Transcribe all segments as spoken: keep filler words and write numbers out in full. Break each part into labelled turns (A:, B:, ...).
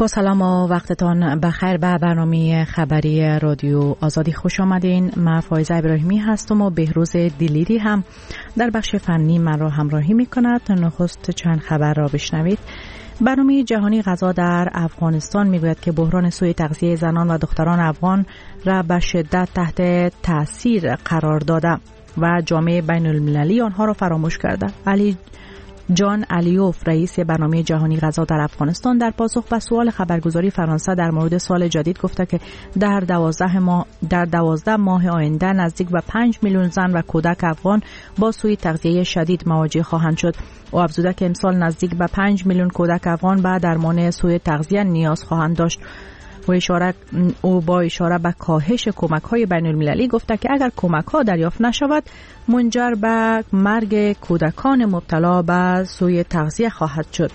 A: با سلام و وقتتان بخیر به برنامه خبری رادیو آزادی خوش آمدین. من فایزه ابراهیمی هستم و بهروز دلیری هم در بخش فنی من را همراهی می کند. نخست چند خبر را بشنوید. برنامه جهانی غذا در افغانستان میگوید که بحران سوء تغذیه زنان و دختران افغان را به شدت تحت تاثیر قرار داده و جامعه بین المللی آنها را فراموش کرده. علی جان علیوف رئیس برنامه جهانی غذا در افغانستان در پاسخ به سوال خبرگزاری فرانسه در مورد سال جدید گفته که در دوازده ماه در دوازده ماه آینده نزدیک به پنج میلیون زن و کودک افغان با سوء تغذیه شدید مواجه خواهند شد. او افزوده که امسال نزدیک به پنج میلیون کودک افغان به درمان سوء تغذیه نیاز خواهند داشت. و اشاره او با اشاره به کاهش کمک‌های بین‌المللی گفته که اگر کمک‌ها دریافت نشود منجر به مرگ کودکان مبتلا به سوء تغذیه خواهد شد.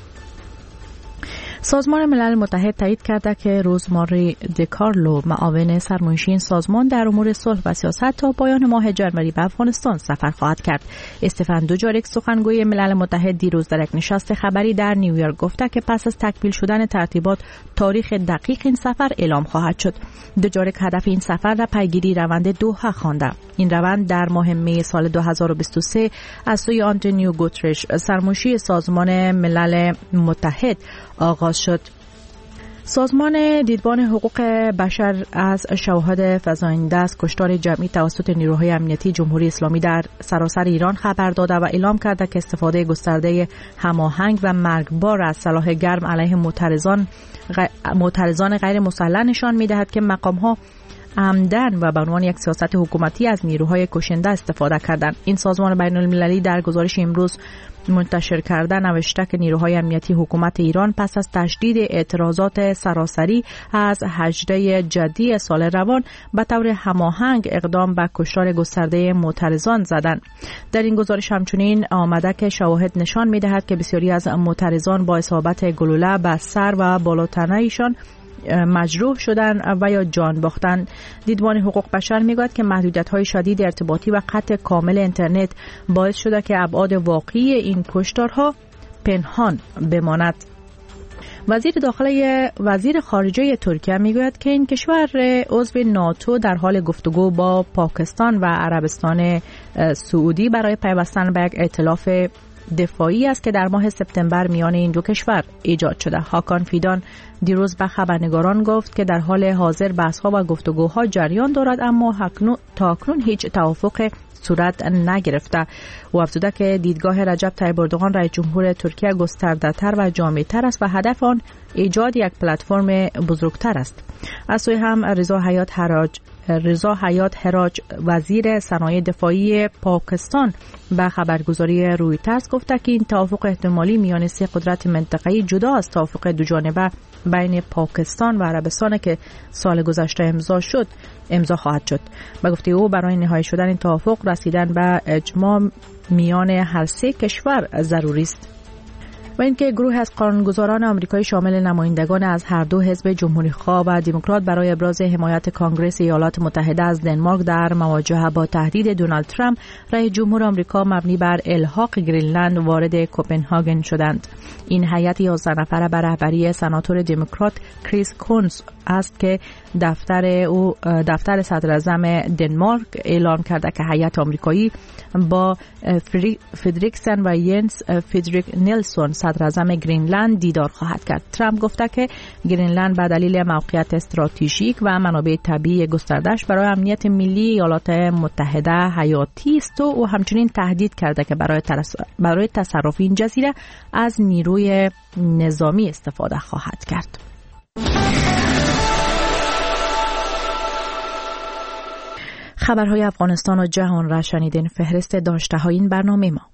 A: سازمان ملل متحد تایید کرده که روزماری دیکارلو معاون سرمنشی این سازمان در امور صلح و سیاست تا پایان ماه جنوری به افغانستان سفر خواهد کرد. استفان دوجاریک سخنگوی ملل متحد دیروز در یک نشست خبری در نیویورک گفته که پس از تکمیل شدن ترتیبات تاریخ دقیق این سفر اعلام خواهد شد. دوجاریک هدف این سفر را پیگیری روند دوحه خوانده. این روند در ماه می سال دو هزار و بیست و سه از سوی آنتونیو گوترش سرمنشی سازمان ملل متحد آغاز شد. سازمان دیدبان حقوق بشر از شواهد فزاینده از کشتار جمعی توسط نیروهای امنیتی جمهوری اسلامی در سراسر ایران خبر داده و اعلام کرده که استفاده گسترده هماهنگ و مرگبار از سلاح گرم علیه معترضان معترضان غیر مسلح نشان می‌دهد که مقام‌ها عمدن و به عنوان یک سیاست حکومتی از نیروهای کشنده استفاده کردند. این سازمان بین المللی در گزارش امروز منتشر کرده نوشته که نیروهای امنیتی حکومت ایران پس از تشدید اعتراضات سراسری از هجده جدی سال روان به طور هماهنگ اقدام به کشتار گسترده معترضان زدند. در این گزارش همچنین آمده که شواهد نشان می‌دهد که بسیاری از معترضان با اصابت گلوله به سر و بالاتنه ایشان مجروح شدن و یا جان باختن. دیدبان حقوق بشر میگوید که محدودیت‌های شدید ارتباطی و قطع کامل اینترنت باعث شده که ابعاد واقعی این کشتارها پنهان بماند. وزیر داخلی وزیر خارجه ترکیه میگوید که این کشور عضو ناتو در حال گفتگو با پاکستان و عربستان سعودی برای پیوستن به یک ائتلاف دفاعی است که در ماه سپتامبر میان این دو کشور ایجاد شده. هاکان فیدان دیروز به خبرنگاران گفت که در حال حاضر بحث‌ها و گفتگوها جریان دارد اما تا اکنون هیچ توافق صورت نگرفته. و افزوده که دیدگاه رجب طیب اردوغان رئیس جمهور ترکیه گسترده‌تر و جامع‌تر است و هدف آن ایجاد یک پلتفرم بزرگتر است. از سوی هم رضا حیات حراج رضا حیات حراج وزیر صنایع دفاعی پاکستان به خبرگزاری رویترز گفته که این توافق احتمالی میان سه قدرت منطقه‌ای جدا از توافق دو جانبه بین پاکستان و عربستان که سال گذشته امضا شد امضا خواهد شد. به گفته او برای نهایی شدن این توافق رسیدن به اجماع میان هر سه کشور ضروری است. و اینکه گروه از قانونگذاران آمریکایی شامل نمایندگان از هر دو حزب جمهوری‌خواه و دموکرات برای ابراز حمایت کنگره ایالات متحده از دنمارک در مواجهه با تهدید دونالد ترامپ رئیس جمهور آمریکا مبنی بر الحاق گرینلند وارد کوپنهاگن شدند. این هیئت یازده نفره به رهبری سناتور دموکرات کریس کونز است که دفتر او دفتر صدر اعظم دنمارک اعلام کرده که هیئت آمریکایی با فردریکسن و ینس فردریک نیلسون صدر اعظم گرینلند دیدار خواهد کرد. ترامپ گفته که گرینلند به دلیل موقعیت استراتژیک و منابع طبیعی گسترده‌اش برای امنیت ملی ایالات متحده حیاتی است و او همچنین تهدید کرده که برای برای تصرف این جزیره از نیروی نظامی استفاده خواهد کرد. خبرهای افغانستان و جهان را شنیدین. فهرست داشته های این برنامه ما.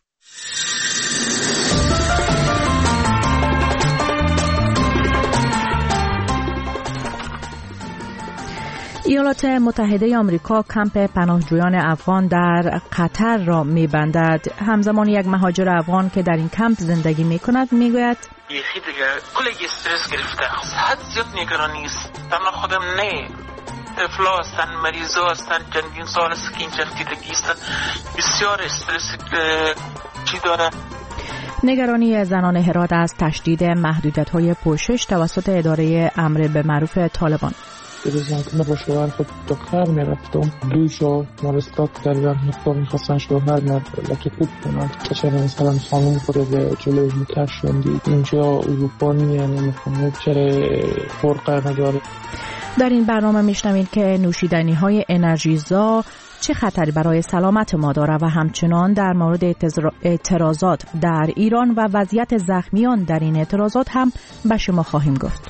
A: ایالات متحده آمریکا کمپ پناهجویان افغان در قطر را می‌بندد. همزمان یک مهاجر افغان که در این کمپ زندگی می‌کند می‌گوید
B: یخی دیگه کلی استرس گرفته، حد زیاد نگرانی است. من خودم نه طفلا هستن، مریضا هستن، چندین سال است که اینجا دیدگی هستن، بسیار استرس چی داره.
A: نگرانی زنان هرات از تشدید محدودیت‌های پوشش توسط اداره امر به معروف طالبان.
C: دیروز من با شوهر خود دختر میرفتم دوش و مرستات کردن مختار میخواستن شوهر لکه خوب کنن کچه مثلا خانم خود به جلوی میتر شوندی اینجا اروپا نیه نمیخونه چرا فرقه نداره.
A: در این برنامه میشنوید که نوشیدنی های انرژیزا چه خطری برای سلامت ما داره و همچنان در مورد اعتراضات در ایران و وضعیت زخمیان در این اعتراضات هم به شما خواهیم گفت.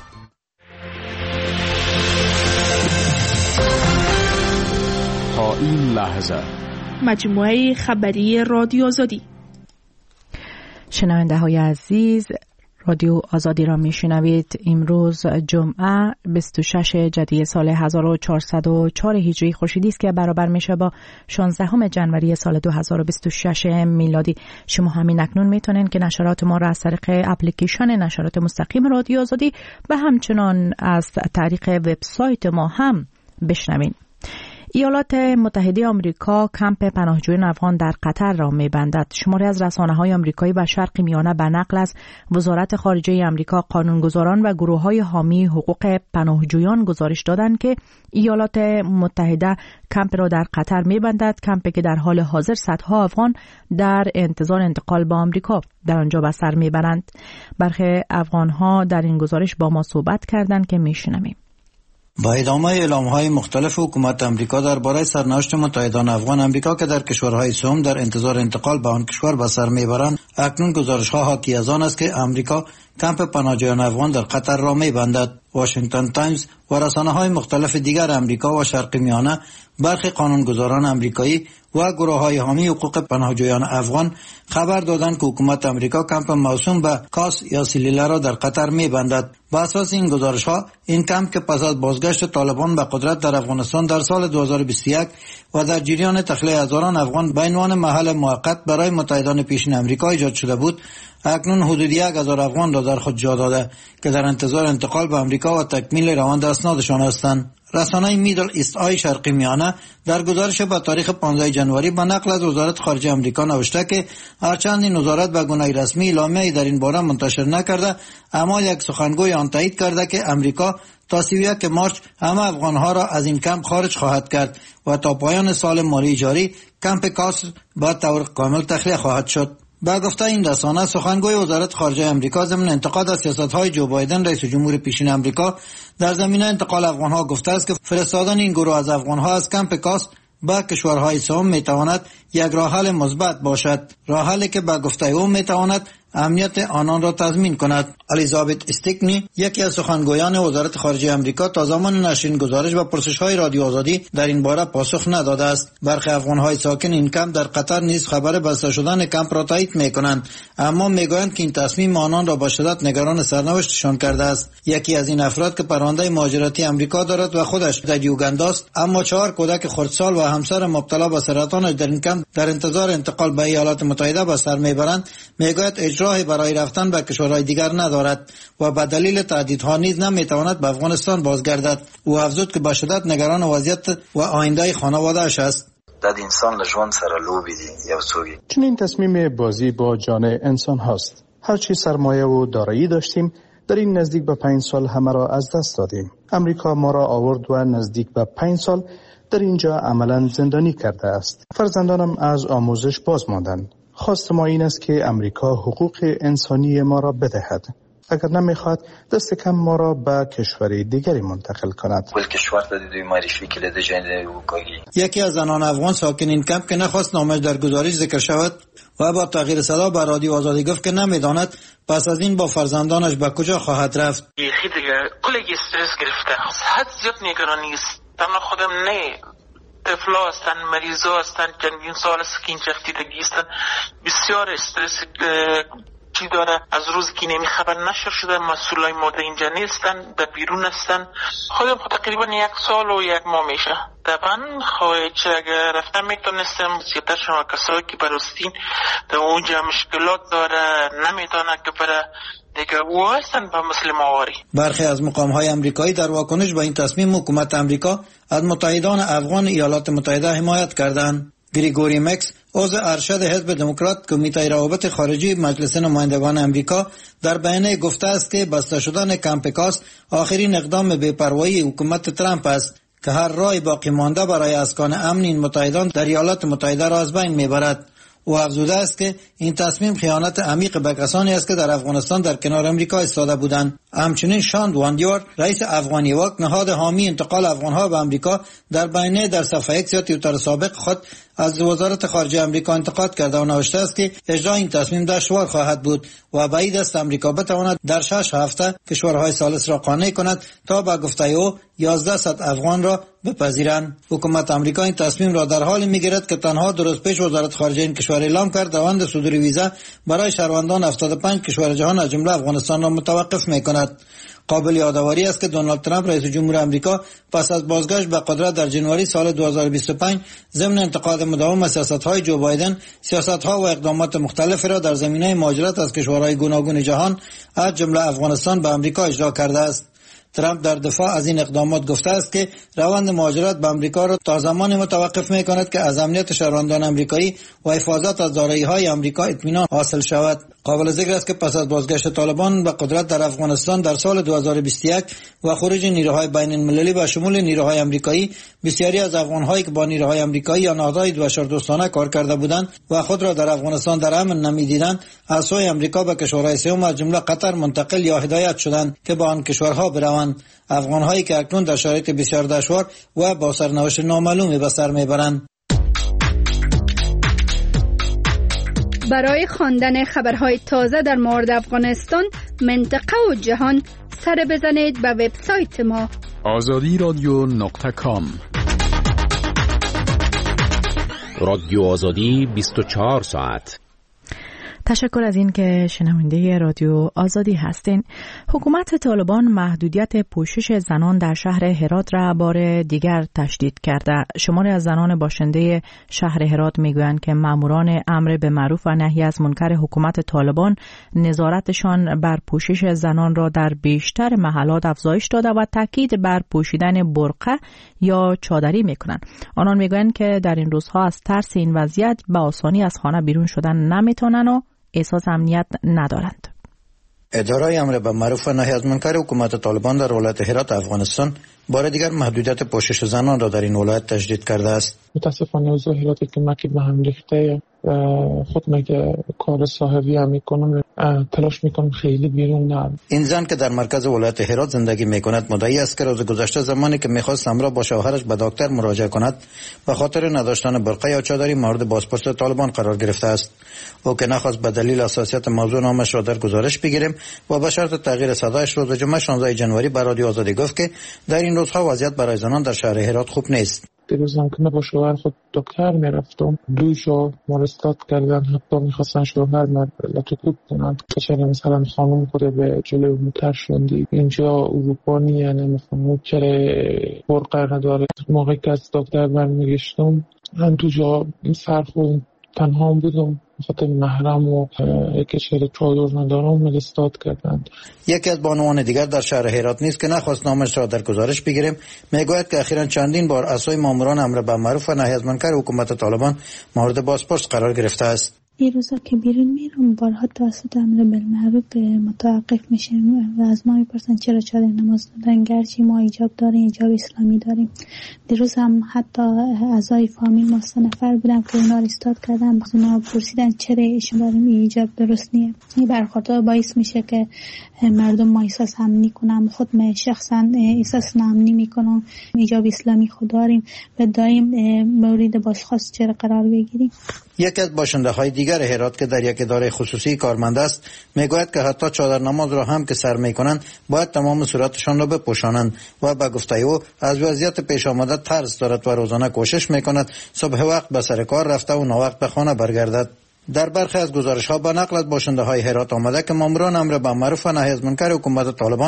D: تا این لحظه
E: مجموعه خبری رادیو آزادی.
A: شنونده های عزیز، رادیو آزادی را میشنوید. امروز جمعه بیست و شش جدی سال هزار و چهارصد و چهار هجری خورشیدی است که برابر میشه با شانزدهم ژانویه سال دو هزار و بیست و شش میلادی. شما همین اکنون میتونین که نشرات ما را از طریق اپلیکیشن نشرات مستقیم رادیو آزادی و همچنان از طریق وبسایت ما هم بشنوین. ایالات متحده آمریکا کمپ پناهجویان افغان در قطر را می‌بندد. شماری از رسانه‌های آمریکایی و شرق میانه به نقل از وزارت خارجه آمریکا، قانونگذاران و گروه‌های حامی حقوق پناهجویان گزارش دادند که ایالات متحده کمپ را در قطر می‌بندد، کمپی که در حال حاضر صدها افغان در انتظار انتقال به آمریکا در آنجا به سر می‌برند. برخی افغان‌ها در این گزارش با ما صحبت کردند که می‌شنویم.
F: با ادامه اعلام‌های مختلف حکومت آمریکا درباره سرنوشت متحدان افغان آمریکا که در کشورهای سوم در انتظار انتقال به آن کشور به سر میبرند، اکنون گزارش‌ها حاکی از آن است که آمریکا کمپ پناهجویان افغان در قطر را می‌بندد. واشنگتن تایمز و رسانه‌های مختلف دیگر آمریکا و شرق میانه برخی قانونگذاران آمریکایی و گروه‌های حامی حقوق پناهجویان افغان خبر دادند که حکومت آمریکا کمپ موسوم به کاس یا سلیله را در قطر می‌بندد. با اساس این گزارش‌ها، این کمپ که پس از بازگشت طالبان به قدرت در افغانستان در سال دو هزار و بیست و یک و در جریان تخلیه هزاران افغان به عنوان محل موقت برای متحدان پیشین آمریکا ایجاد شده بود، اکنون حدود یک هزار افغان را در خود جا داده که در انتظار انتقال به آمریکا و تکمیل روند اسنادشان هستند. رسانه میدل ایست آی شرقی میانه در گزارش با تاریخ پانزدهم ژانویه به نقل از وزارت خارجه آمریکا نوشته که هرچند این وزارت به گونه رسمی اعلامیه‌ای در این باره منتشر نکرده، اما یک سخنگوی آن تایید کرده که آمریکا تا سی و یک مارس همه افغانها را از این کمپ خارج خواهد کرد و تا پایان سال مالی جاری کمپ کاس با طور کامل تخلیه خواهد شد. با گفته این رسانه، سخنگوی وزارت خارجه آمریکا ضمن انتقاد از سیاست‌های جو بایدن رئیس جمهور پیشین آمریکا در زمینه انتقال افغان‌ها گفته است که فرستادن این گروه از افغان‌ها از کمپ کاس به کشورهای سوم میتواند یک راه حل مثبت باشد، راه حلی که به گفته او میتواند امنیت آنان را تضمین کند. الیزابت استیکنی، یکی از سخنگویان وزارت خارجه آمریکا، تا زمان نشر این گزارش و پرسش‌های رادیو آزادی در این باره پاسخ نداده است. برخی افغان‌های ساکن این کمپ در قطر نیز خبر بسته شدن کمپ را تایید می‌کنند، اما می‌گویند که این تصمیم آنان را با شدت نگران سرنوشتشان کرده است. یکی از این افراد که پرونده مهاجرتی آمریکا دارد و خودش در یوگاندا است، اما چهار کودک خردسال و همسر مبتلا به سرطان در این کمپ در انتظار انتقال به ایالات متحده به سر می‌برند، می‌گوید راهی برای رفتن به کشورهای دیگر ندارد و به دلیل تهدیدها نیز نمیتواند به افغانستان بازگردد. او افزود که به شدت نگران وضعیت و آینده خانواده‌اش است.
G: د انسان له ژوند سره لوبې دي یو څوک.
D: چنین تصمیم بازی با جان انسان هاست. هرچی سرمایه و دارایی داشتیم در این نزدیک به پنج سال همه را از دست دادیم. امریکا ما را آورد و نزدیک به پنج سال در اینجا عملا زندانی کرده است. فرزندانم از آموزش باز ماندند. خواست ما این است که امریکا حقوق انسانی ما را بدهد. اگر نمیخواد دست کم ما را به کشور دیگری منتقل کند.
F: یکی از زنان افغان ساکن این کمپ که نخواست نامش در گزارش ذکر شود و با تغییر صدا به رادیو آزادی گفت که نمیداند پس از این با فرزندانش به کجا خواهد رفت.
B: یخی دیگه کلی استرس گرفته، حد زیاد نگرانی است. تنها خودم نه طفلا هستن، مریضا هستن، چندین سال است که این چفتیدگی هستن، بسیار استرس چی داره. از روز که نمی خبر نشر شده مسئولای ماده اینجا نیستن، در بیرون هستن. خودم خود تقریبا یک سال و یک ماه میشه. طبعا خواهی چه اگر رفتن میتونستم زیادتر شما کسایی که برستین در اونجا مشکلات داره نمیتونه که برای دیگه او هستن به مسلم آواری.
F: برخی از مقام‌های آمریکایی در واکنش به این تصمیم حکومت آمریکا از متحدان افغان ایالات متحده حمایت کردند. گریگوری مکس، عضو ارشد حزب دموکرات کمیته روابط خارجی مجلس نمایندگان امریکا در بیانیه گفته است که بسته شدن کمپ کاس آخرین اقدام بی‌پروایی حکومت ترامپ است که هر راه باقی مانده برای اسکان امن این متحدان در ایالات متحده را از بین میبرد. او افزوده است که این تصمیم خیانت عمیق به کسانی است که در افغانستان در کنار امریکا ایستاده بودند. همچنین شاند واندیور رئیس افغان یوک نهاد حامی انتقال افغانها به امریکا در بیانیه در صفحه ایکس یا توییتر سابق خود از وزارت خارجه امریکا انتقاد کرده و نوشته است که اجرای این تصمیم دشوار خواهد بود و بعید است امریکا بتواند در شش هفته کشورهای ثالث را قانع کند تا به گفته او یازده صد افغان را بپذیرند. حکومت امریکا این تصمیم را در حالی میگیرد که تنها دو روز پیش وزارت خارجه این کشور اعلام کرد روند صدور ویزا برای شهروندان هفتاد و پنج کشور جهان از جمله افغانستان را متوقف میکند. قابل یادآوری است که دونالد ترامپ رئیس جمهور امریکا پس از بازگشت به قدرت در جنوری سال دو هزار و بیست و پنج ضمن انتقاد مداوم سیاست‌های جو بایدن سیاست‌ها و اقدامات مختلفی را در زمینه مهاجرت از کشورهای گوناگون جهان از جمله افغانستان به امریکا اجرا کرده است. ترامپ در دفاع از این اقدامات گفته است که روند مهاجرت به امریکا را تا زمانی متوقف می‌کند که از امنیت شهروندان امریکایی و حفاظت از دارایی‌های امریکا اطمینان حاصل شود. قابل ذکر است که پس از بازگشت طالبان به قدرت در افغانستان در سال دو هزار و بیست و یک و خروج نیروهای بین‌المللی به شمول نیروهای امریکایی، بسیاری از افغان‌هایی که با نیروهای امریکایی یا نهادهای بشردوستانه کار کرده بودند و خود را در افغانستان در امن نمی‌دیدند، از سوی امریکا به کشورهای سوم از جمله قطر منتقل یا هدایت شدند که با آن کشورها بروند. افغان‌هایی که اکنون در شرایط بسیار دشوار و با سرنوشت نامعلومی به سر میبرند.
H: برای خواندن خبرهای تازه در مورد افغانستان، منطقه و جهان، سر بزنید به وبسایت ما
I: آزادی رادیو نقطه کام. رادیو آزادی بیست و چهار ساعت.
A: تشکر از این که شنونده رادیو آزادی هستین. حکومت طالبان محدودیت پوشش زنان در شهر هرات را بار دیگر تشدید کرده. شماری از زنان باشنده شهر هرات میگویند که ماموران امر به معروف و نهی از منکر حکومت طالبان نظارتشان بر پوشش زنان را در بیشتر محلات افزایش داده و تاکید بر پوشیدن برقع یا چادری میکنند. آنان میگویند که در این روزها از ترس این وضعیت به آسانی از خانه بیرون شدن نمیتونن و احساس امنیت ندارند.
F: اداره امر به معروف و نهی از منکر حکومت طالبان در ولایت هرات افغانستان بار دیگر محدودیت پوشش زنان را در این ولایت تجدید کرده است.
C: متاسفانه اوضاع هرات که مکی به هم ریخته، خود مگه کار صاحبی هم میکنم، تلاش میکنم خیلی بیرون نرم.
F: این زن که در مرکز ولایت هرات زندگی میکند مدعی است که روز گذشته زمانی که میخواست همراه با شوهرش به دکتر مراجعه کند به خاطر نداشتن برقه یا چادری مورد بازپرس طالبان قرار گرفته است. او که نخواست به دلیل حساسیت موضوع نامش را در گزارش بگیریم و به شرط تغییر صدایش روز جمعه شانزده ژانویه به رادیو آزادی گفت که در این روزها وضعیت برای زنان در شهر هرات خوب نیست.
C: دیروزم که با شوهر خود دکتر میرفتم، دو جا مارستاد کردن، حتی میخواستن شوهر لطو کود کنند که چرا مثلا خانم خود به جلو موتر شوندی، اینجا اروپا نیه، نمیفهمم چرا برقه نداره. موقعی که از دکتر برمیگشتم من دو جا سرخون تنها بودم، خاطر محرم و که چهره چادر ندارم ملستاد کردند.
F: یکی از بانوان دیگر در شهر هرات نیست که نخواست نامش را در گزارش بگیریم میگوید که اخیراً چندین بار اسای ماموران امر به معروف و نهی از منکر حکومت طالبان مورد بازپرس قرار گرفته است.
J: این روزا که بیرون میرم بارها توسط امر بالمعروف متوقف میشم و از ما میپرسن چرا چادر نماز دادن، گرچه ما ایجاب داریم، ایجاب اسلامی داریم. دیروز هم حتی اعضای فامیل ما سه نفر بودن که اونا رو استاد کردن، بخاطر ما پرسیدن چرا شما داریم ایجاب درست نیه. این برخوردها باعث میشه که مردم ما احساس امنی کنن، خود من شخصا احساس امنی میکنم، ایجاب اسلامی خود داریم و دائم مورد بازخواست چرا قرار بگیریم.
F: یکی از باشنده های دیگر هرات که در یک اداره خصوصی کارمند است میگوید که حتی چادر نماز را هم که سر میکنند باید تمام صورتشان را بپوشانند و به گفته او از وضعیت پیش آمده ترس دارد و روزانه کوشش میکند صبح وقت به سر کار رفته و ناوقت به خانه برگردد. در برخی از گزارش‌ها به نقل از باشنده های هرات آمده که ماموران امر به معروف و نهی از منکر حکومت طالبان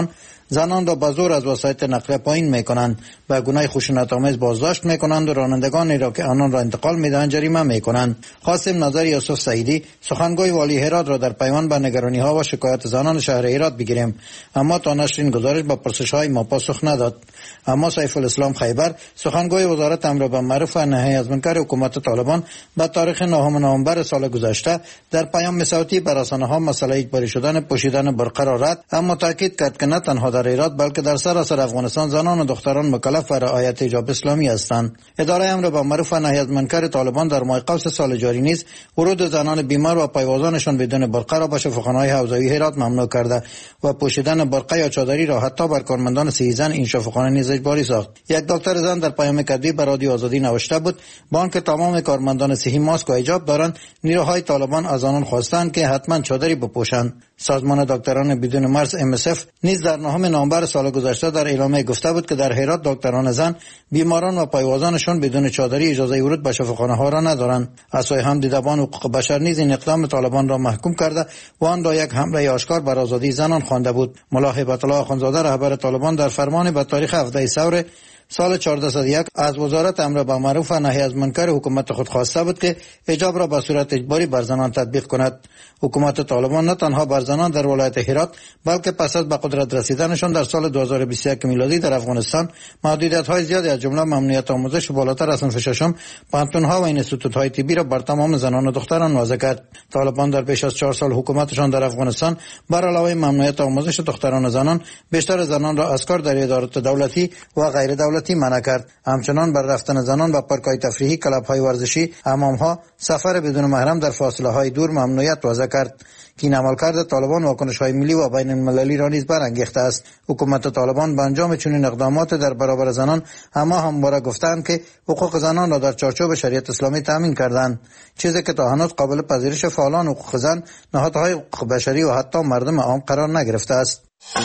F: زنان را به زور از وسایط نقلیه پایین میکنند، به گناه خشونت‌آمیز بازداشت میکنند و رانندگانی را که آنان را انتقال میدهند جریمه میکنند. قاسم نظری یوسف سعیدی سخنگوی والی هرات را در پیوند به نگرانی‌ها و شکایت زنان شهر هرات بگیریم، اما تا نشرین گزارش به پرسش‌های ما پاسخ نداد. اما سیف الاسلام خیبر سخنگوی وزارت امر بالمعروف و نهی از منکر حکومت طالبان به تاریخ نهم نوامبر سال گذشته در پیام صوتی بر رسانه‌ها مسئله اجباری شدن پوشیدن برقه را رد، اما تاکید کرد که نه تنها در هرات بلکه در سراسر افغانستان زنان و دختران مکلف و رعایت حجاب اسلامی هستند. اداره امر بالمعروف و نهی از منکر طالبان در ماه قوس سال جاری نیز ورود زنان بیمار و پایوازانشان بدون برقه را به شفاخانه‌های حوزوی هرات ممنوع کرده و پوشیدن برقه یا چادری را حتی بر کارمندان صحی زن این شفاخانه نیز اجباری ساخت. یک دکتر زن در پیام کتبی به رادیو آزادی نوشته بود با آنکه تمام کارمندان صحی ماسک و حجاب دارند، نیروهای طالبان از آنان خواستند که حتما چادری بپوشند. سازمان دکتران بدون مرز ام اس اف نیز در نهم نوامبر سال گذشته در اعلامیه گفته بود که در هرات دکتران زن بیماران و پایوازانشان بدون چادری اجازه ورود به شفاخانه ها را ندارند. اسای هم دیدبان حقوق بشر نیز این اقدام طالبان را محکوم کرده و آن را یک حمله آشکار بر آزادی زنان خوانده بود. ملا هیبت الله اخوندزاده رهبر طالبان در فرمان به تاریخ هفده ثور سال چهارصد و یک از وزارت امر بالمعروف و نهی از منکر حکومت خود خواسته بود که حجاب را به صورت اجباری بر زنان تطبیق کند. حکومت طالبان نه تنها بر زنان در ولایت هرات بلکه پس از به قدرت رسیدنشان در سال دو هزار و بیست و یک میلادی در افغانستان محدودیت‌های زیادی از جمله ممنوعیت آموزش و بالاتر از صنف ششم پانتون‌ها و اینستیتوت‌های طبی را بر تمام زنان و دختران وضع کرد. طالبان در بیش از چهار سال حکومتشان در افغانستان بر علاوه ممنوعیت آموزش دختران و زنان، بیشتر زنان را از کار در ادارات دولتی و غیر دولتی منع کرد. همچنان بر رفتن زنان به پارک‌های تفریحی، کلب‌های ورزشی، حمام‌ها، سفر بدون محرم در فاصله‌های دور ممنوعیت وضع کرد. که این عملکرد طالبان واکنش‌های ملی و بین المللی را نیز برانگیخته است. حکومت طالبان به انجام چنین اقدامات در برابر زنان اما همواره گفتند که حقوق زنان را در چارچوب شریعت اسلامی تامین کردند، چیزی که تا هنوز قابل پذیرش فعالان حقوق زن، نهادهای حقوق بشری و حتی مردم عام قرار نگرفته است.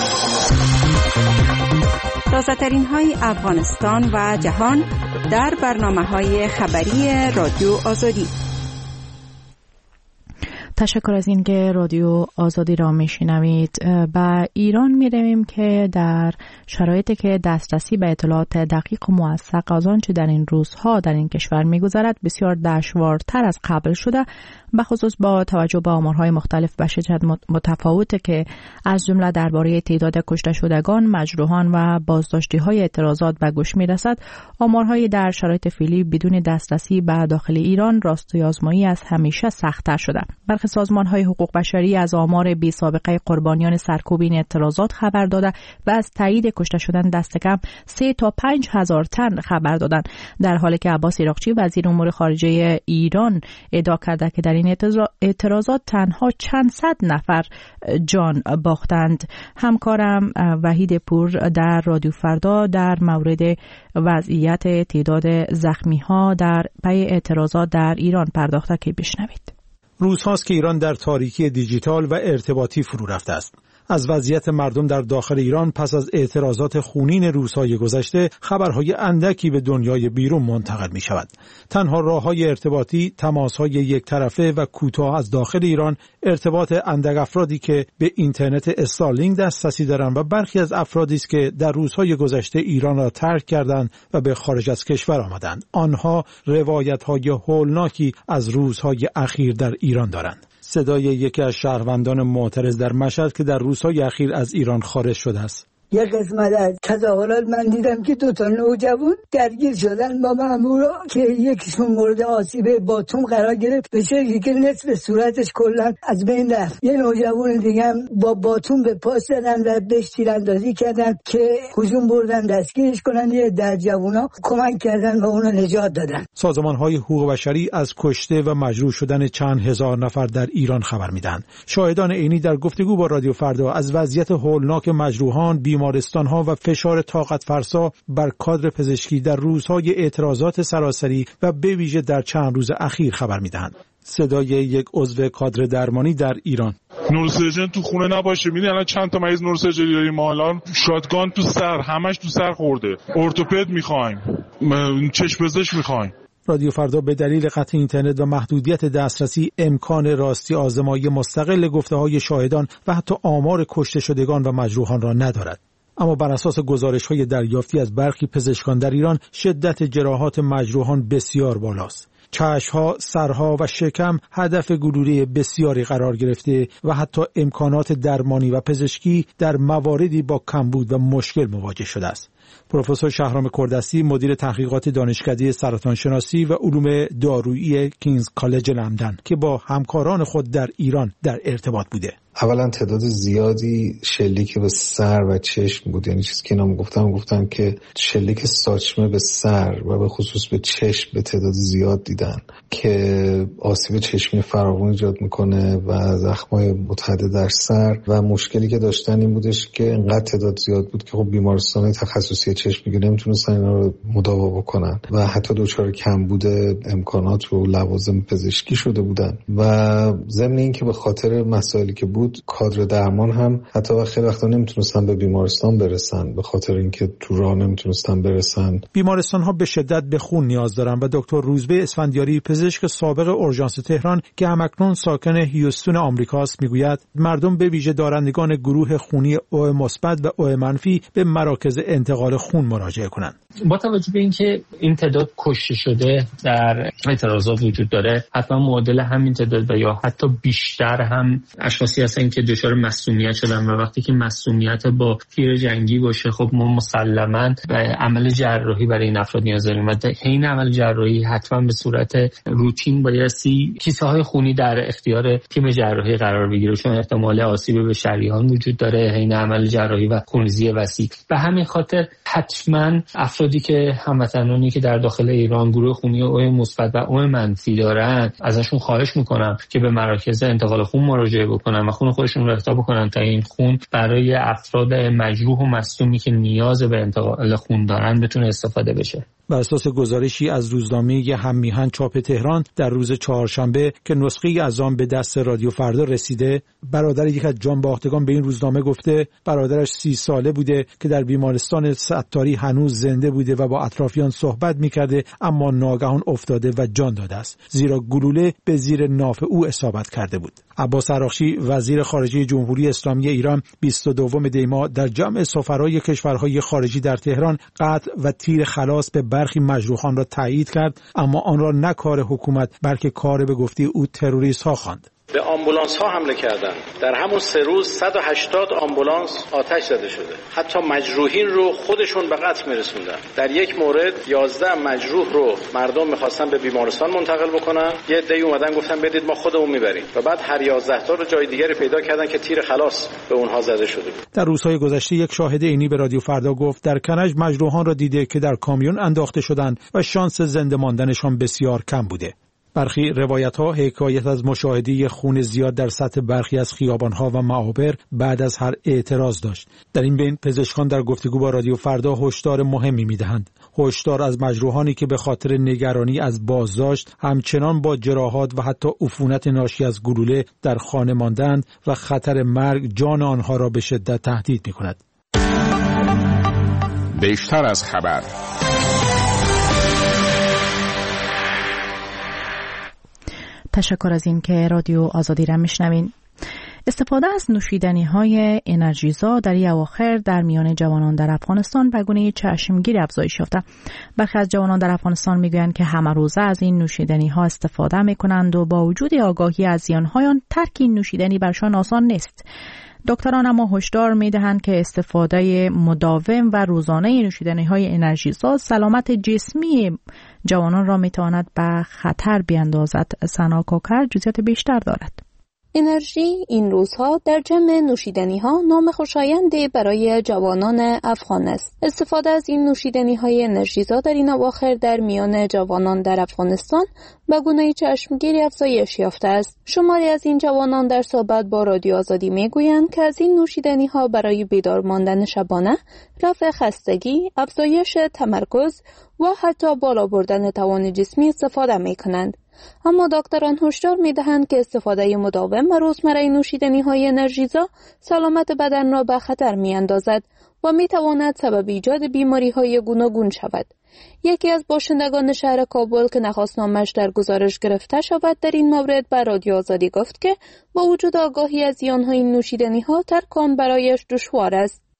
K: تازه‌ترین های افغانستان و جهان در برنامه‌های خبری رادیو آزادی.
A: تشکر از اینکه رادیو آزادی را میشنوید. به ایران میرویم که در شرایطی که دسترسی به اطلاعات دقیق و موثق از آنچه در این روزها در این کشور میگذرد بسیار دشوارتر از قبل شده، به خصوص با توجه به آمارهای مختلف به شدت متفاوته که از جمله درباره تعداد کشته شدگان، مجروحان و بازداشتی‌های اعتراضات به گوش میرسد. آمارهای در شرایط فعلی بدون دسترسی به داخل ایران راستای آزمایی از همیشه سخت‌تر شده. برخی سازمان‌های حقوق بشری از آمار بی سابقه قربانیان سرکوب این اعتراضات خبر داده و از تایید کشته شدن دست کم سه تا پنج هزار تن خبر دادند، در حالی که عباس عراقچی وزیر امور خارجه ایران ادعا کرده که در این اعتراضات تنها چند صد نفر جان باختند. همکارم وحید پور در رادیو فردا در مورد وضعیت تعداد زخمی‌ها در پی اعتراضات در ایران پرداخته که بشنوید.
L: روزهاست که ایران در تاریکی دیجیتال و ارتباطی فرو رفته است. از وضعیت مردم در داخل ایران پس از اعتراضات خونین روزهای گذشته خبرهای اندکی به دنیای بیرون منتقل می شود. تنها راههای ارتباطی تماسهای یک طرفه و کوتاه از داخل ایران، ارتباط اندک افرادی که به اینترنت استارلینک دسترسی دارند و برخی از افرادی است که در روزهای گذشته ایران را ترک کردند و به خارج از کشور آمدند. آنها روایت‌های هولناکی از روزهای اخیر در ایران دارند. صدای یکی از شهروندان معترض در مشهد که در روزهای اخیر از ایران خارج شده است.
M: یک قسمت از تظاهرات من دیدم که دو تا نوجوان درگیر شدن با مامورا که یکیشون مورد آسیب باتوم قرار گرفت، به شکلی که نصف صورتش کلا از بین رفت. یه نوجوان دیگه هم با باتوم به پاش زدن و بهش تیراندازی کردن که هجوم بردن دستگیرش کنن. یه در جوونا کمک کردن و اونو نجات دادن. سازمان‌های حقوق بشری از کشته و مجروح شدن چند هزار نفر در ایران خبر میدن. شاهدان عینی در گفتگو با رادیو فردا از وضعیت هولناک مجروحان، بیمارستان‌ها و فشار طاقت فرسا بر کادر پزشکی در روزهای اعتراضات سراسری و به ویژه در چند روز اخیر خبر می‌دهند. صدای یک عضو کادر درمانی در ایران:
N: نورسرجن تو خونه نباشه. می‌بینی الان چند تا مریض نورسرجری داریم ما الان، شاتگان تو سر، همش تو سر خورده. ارتوپد می‌خوایم، چشم پزشک می‌خوایم. رادیو فردا به دلیل قطع اینترنت و محدودیت دسترسی امکان راستی آزمایی مستقل گفته‌های شاهدان و حتی آمار کشته شدگان و مجروحان را ندارد.
L: اما بر اساس گزارش‌های دریافتی از برخی پزشکان در ایران شدت جراحات مجروحان بسیار بالاست. چشم‌ها، سرها و شکم هدف گلوله بسیاری قرار گرفته و حتی امکانات درمانی و پزشکی در مواردی با کمبود و مشکل مواجه شده است. پروفسور شهرام کردستی مدیر تحقیقات دانشکده سرطان شناسی و علوم دارویی کینگز کالج لندن که با همکاران خود در ایران در ارتباط بوده.
O: اولا تعداد زیادی شلیک به سر و چشم بود، یعنی چیزی که اینا گفتم گفتم که شلیک ساچمه به سر و به خصوص به چشم به تعداد زیاد دیدن که آسیب چشمی فراوان ایجاد میکنه و زخمای متعدد در سر و مشکلی که داشتن این بودش که انقدر تعداد زیاد بود که خب بیمارستان تخصصی چشم دیگه نمیتونستن اینا رو مداوا بکنن و حتی دچار کمبود امکانات و لوازم پزشکی شده بودن و ضمن این که به خاطر مسائلی که بود کادر درمان هم حتی خیلی وقتا نمیتونستن به بیمارستان برسن به خاطر اینکه تو راه نمیتونستن برسن.
L: بیمارستان ها به شدت به خون نیاز دارن و دکتر روزبه اسفندیاری پزشک سابق اورژانس تهران که همکنون ساکن هیوستون آمریکاست میگوید مردم به ویژه دارندگان گروه خونی او مثبت و او منفی به مراکز انتقال خون مراجعه کنند.
P: با توجه به اینکه این تعداد کشته شده در اعتراضات وجود داره، حتما معادل همین تعداد و یا حتی بیشتر هم اشخاصی هستن که دچار مسمومیت شدن و وقتی که مسمومیت با تیر جنگی باشه خب ما مسلماً به عمل جراحی برای این افراد نیاز داریم و در حین عمل جراحی حتما به صورت روتین بایستی کیسه های خونی در اختیار تیم جراحی قرار بگیره چون احتمال آسیب به شریان وجود داره حین عمل جراحی و خونریزی وسیع. به همین خاطر حتما افرادی که هموطنانی که در داخل ایران گروه خونی او مثبت و او منفی دارن ازشون خواهش میکنم که به مراکز انتقال خون مراجعه بکنن و خون خودشون رو اهدا بکنن تا این خون برای افراد مجروح و مصدومی که نیاز به انتقال خون دارن بتونه استفاده بشه.
L: بر اساس گزارشی از روزنامه هممیهن چاپ تهران در روز چهارشنبه که نسخه‌ای از آن به دست رادیو فردا رسیده، برادر یک از جانباختگان به این روزنامه گفته برادرش سی ساله بوده که در بیمارستان ستاری هنوز زنده بوده و با اطرافیان صحبت می‌کرده اما ناگهان افتاده و جان داده است زیرا گلوله به زیر ناف او اصابت کرده بود. عباس عراقچی وزیر خارجه جمهوری اسلامی ایران بیست و دوم دی ماه در جمع سفرای کشورهای خارجی در تهران قطع و تیر خلاص به برخی مجروحان را تایید کرد اما آن را نه کار حکومت بلکه کار به گفته او تروریست ها خواند.
Q: به آمبولانس ها حمله کردن. در همون سه روز صد و هشتاد آمبولانس آتش زده شده. حتی مجروحین رو خودشون به قتل میرسوندن. در یک مورد یازده مجروح رو مردم میخواستن به بیمارستان منتقل بکنن. یه عده‌ای اومدن گفتن بدید ما خودمون میبریم. و بعد هر یازده تا رو جای دیگری پیدا کردن که تیر خلاص به اونها زده شده بود.
L: در روزهای گذشته یک شاهد عینی به رادیو فردا گفت در کنج مجروحان را دیده که در کامیون انداخته شدند و شانس زنده ماندنشان بسیار کم بوده. برخی روایت‌ها حکایت از مشاهده خون زیاد در سطح برخی از خیابان‌ها و معابر بعد از هر اعتراض داشت. در این بین پزشکان در گفتگو با رادیو فردا هشدار مهمی می‌دهند. هشدار از مجروحانی که به خاطر نگرانی از بازداشت همچنان با جراحات و حتی عفونت ناشی از گلوله در خانه ماندند و خطر مرگ جان آنها را به شدت تهدید می‌کند.
I: بیشتر از خبر.
A: تشکر از این که رادیو آزادی را میشنوین. استفاده از نوشیدنی های انرژیزا در این اواخر در میان جوانان در افغانستان به گونه چشمگیر افزایش یافته. برخی از جوانان در افغانستان میگویند که همه روزه از این نوشیدنی ها استفاده میکنند و با وجود آگاهی از زیانهای آن ترک این نوشیدنی برشان آسان نیست. دکتران اما هشدار میدهند که استفاده مداوم و روزانه نوشیدنی های انرژیزا سلامت جسمی جوانان را میتواند به خطر بیاندازد. سنا کوکر جزئیات بیشتر دارد.
R: انرژی این روزها در جمع نوشیدنی‌ها نام خوشایندی برای جوانان افغان است. استفاده از این نوشیدنی‌های انرژیزا در این اواخر در میان جوانان در افغانستان به گونه چشمگیری افزایش یافته است. شماری از این جوانان در صحبت با رادیو آزادی میگویند که از این نوشیدنی‌ها برای بیدار ماندن شبانه، رفع خستگی، افزایش تمرکز و حتی بالا بردن توان جسمی استفاده می‌کنند. اما دکتران هشدار می‌دهند که استفاده مداوم و روزمره نوشیدنی‌های انرژیزا سلامت بدن را به خطر می‌اندازد و می‌تواند سبب ایجاد بیماری‌های گوناگون شود. یکی از باشندگان شهر کابل که نخواست نامش در گزارش گرفته شود در این مورد به رادیو آزادی گفت که با وجود آگاهی از زیان‌های این نوشیدنی‌ها ترک آن برایش دشوار است.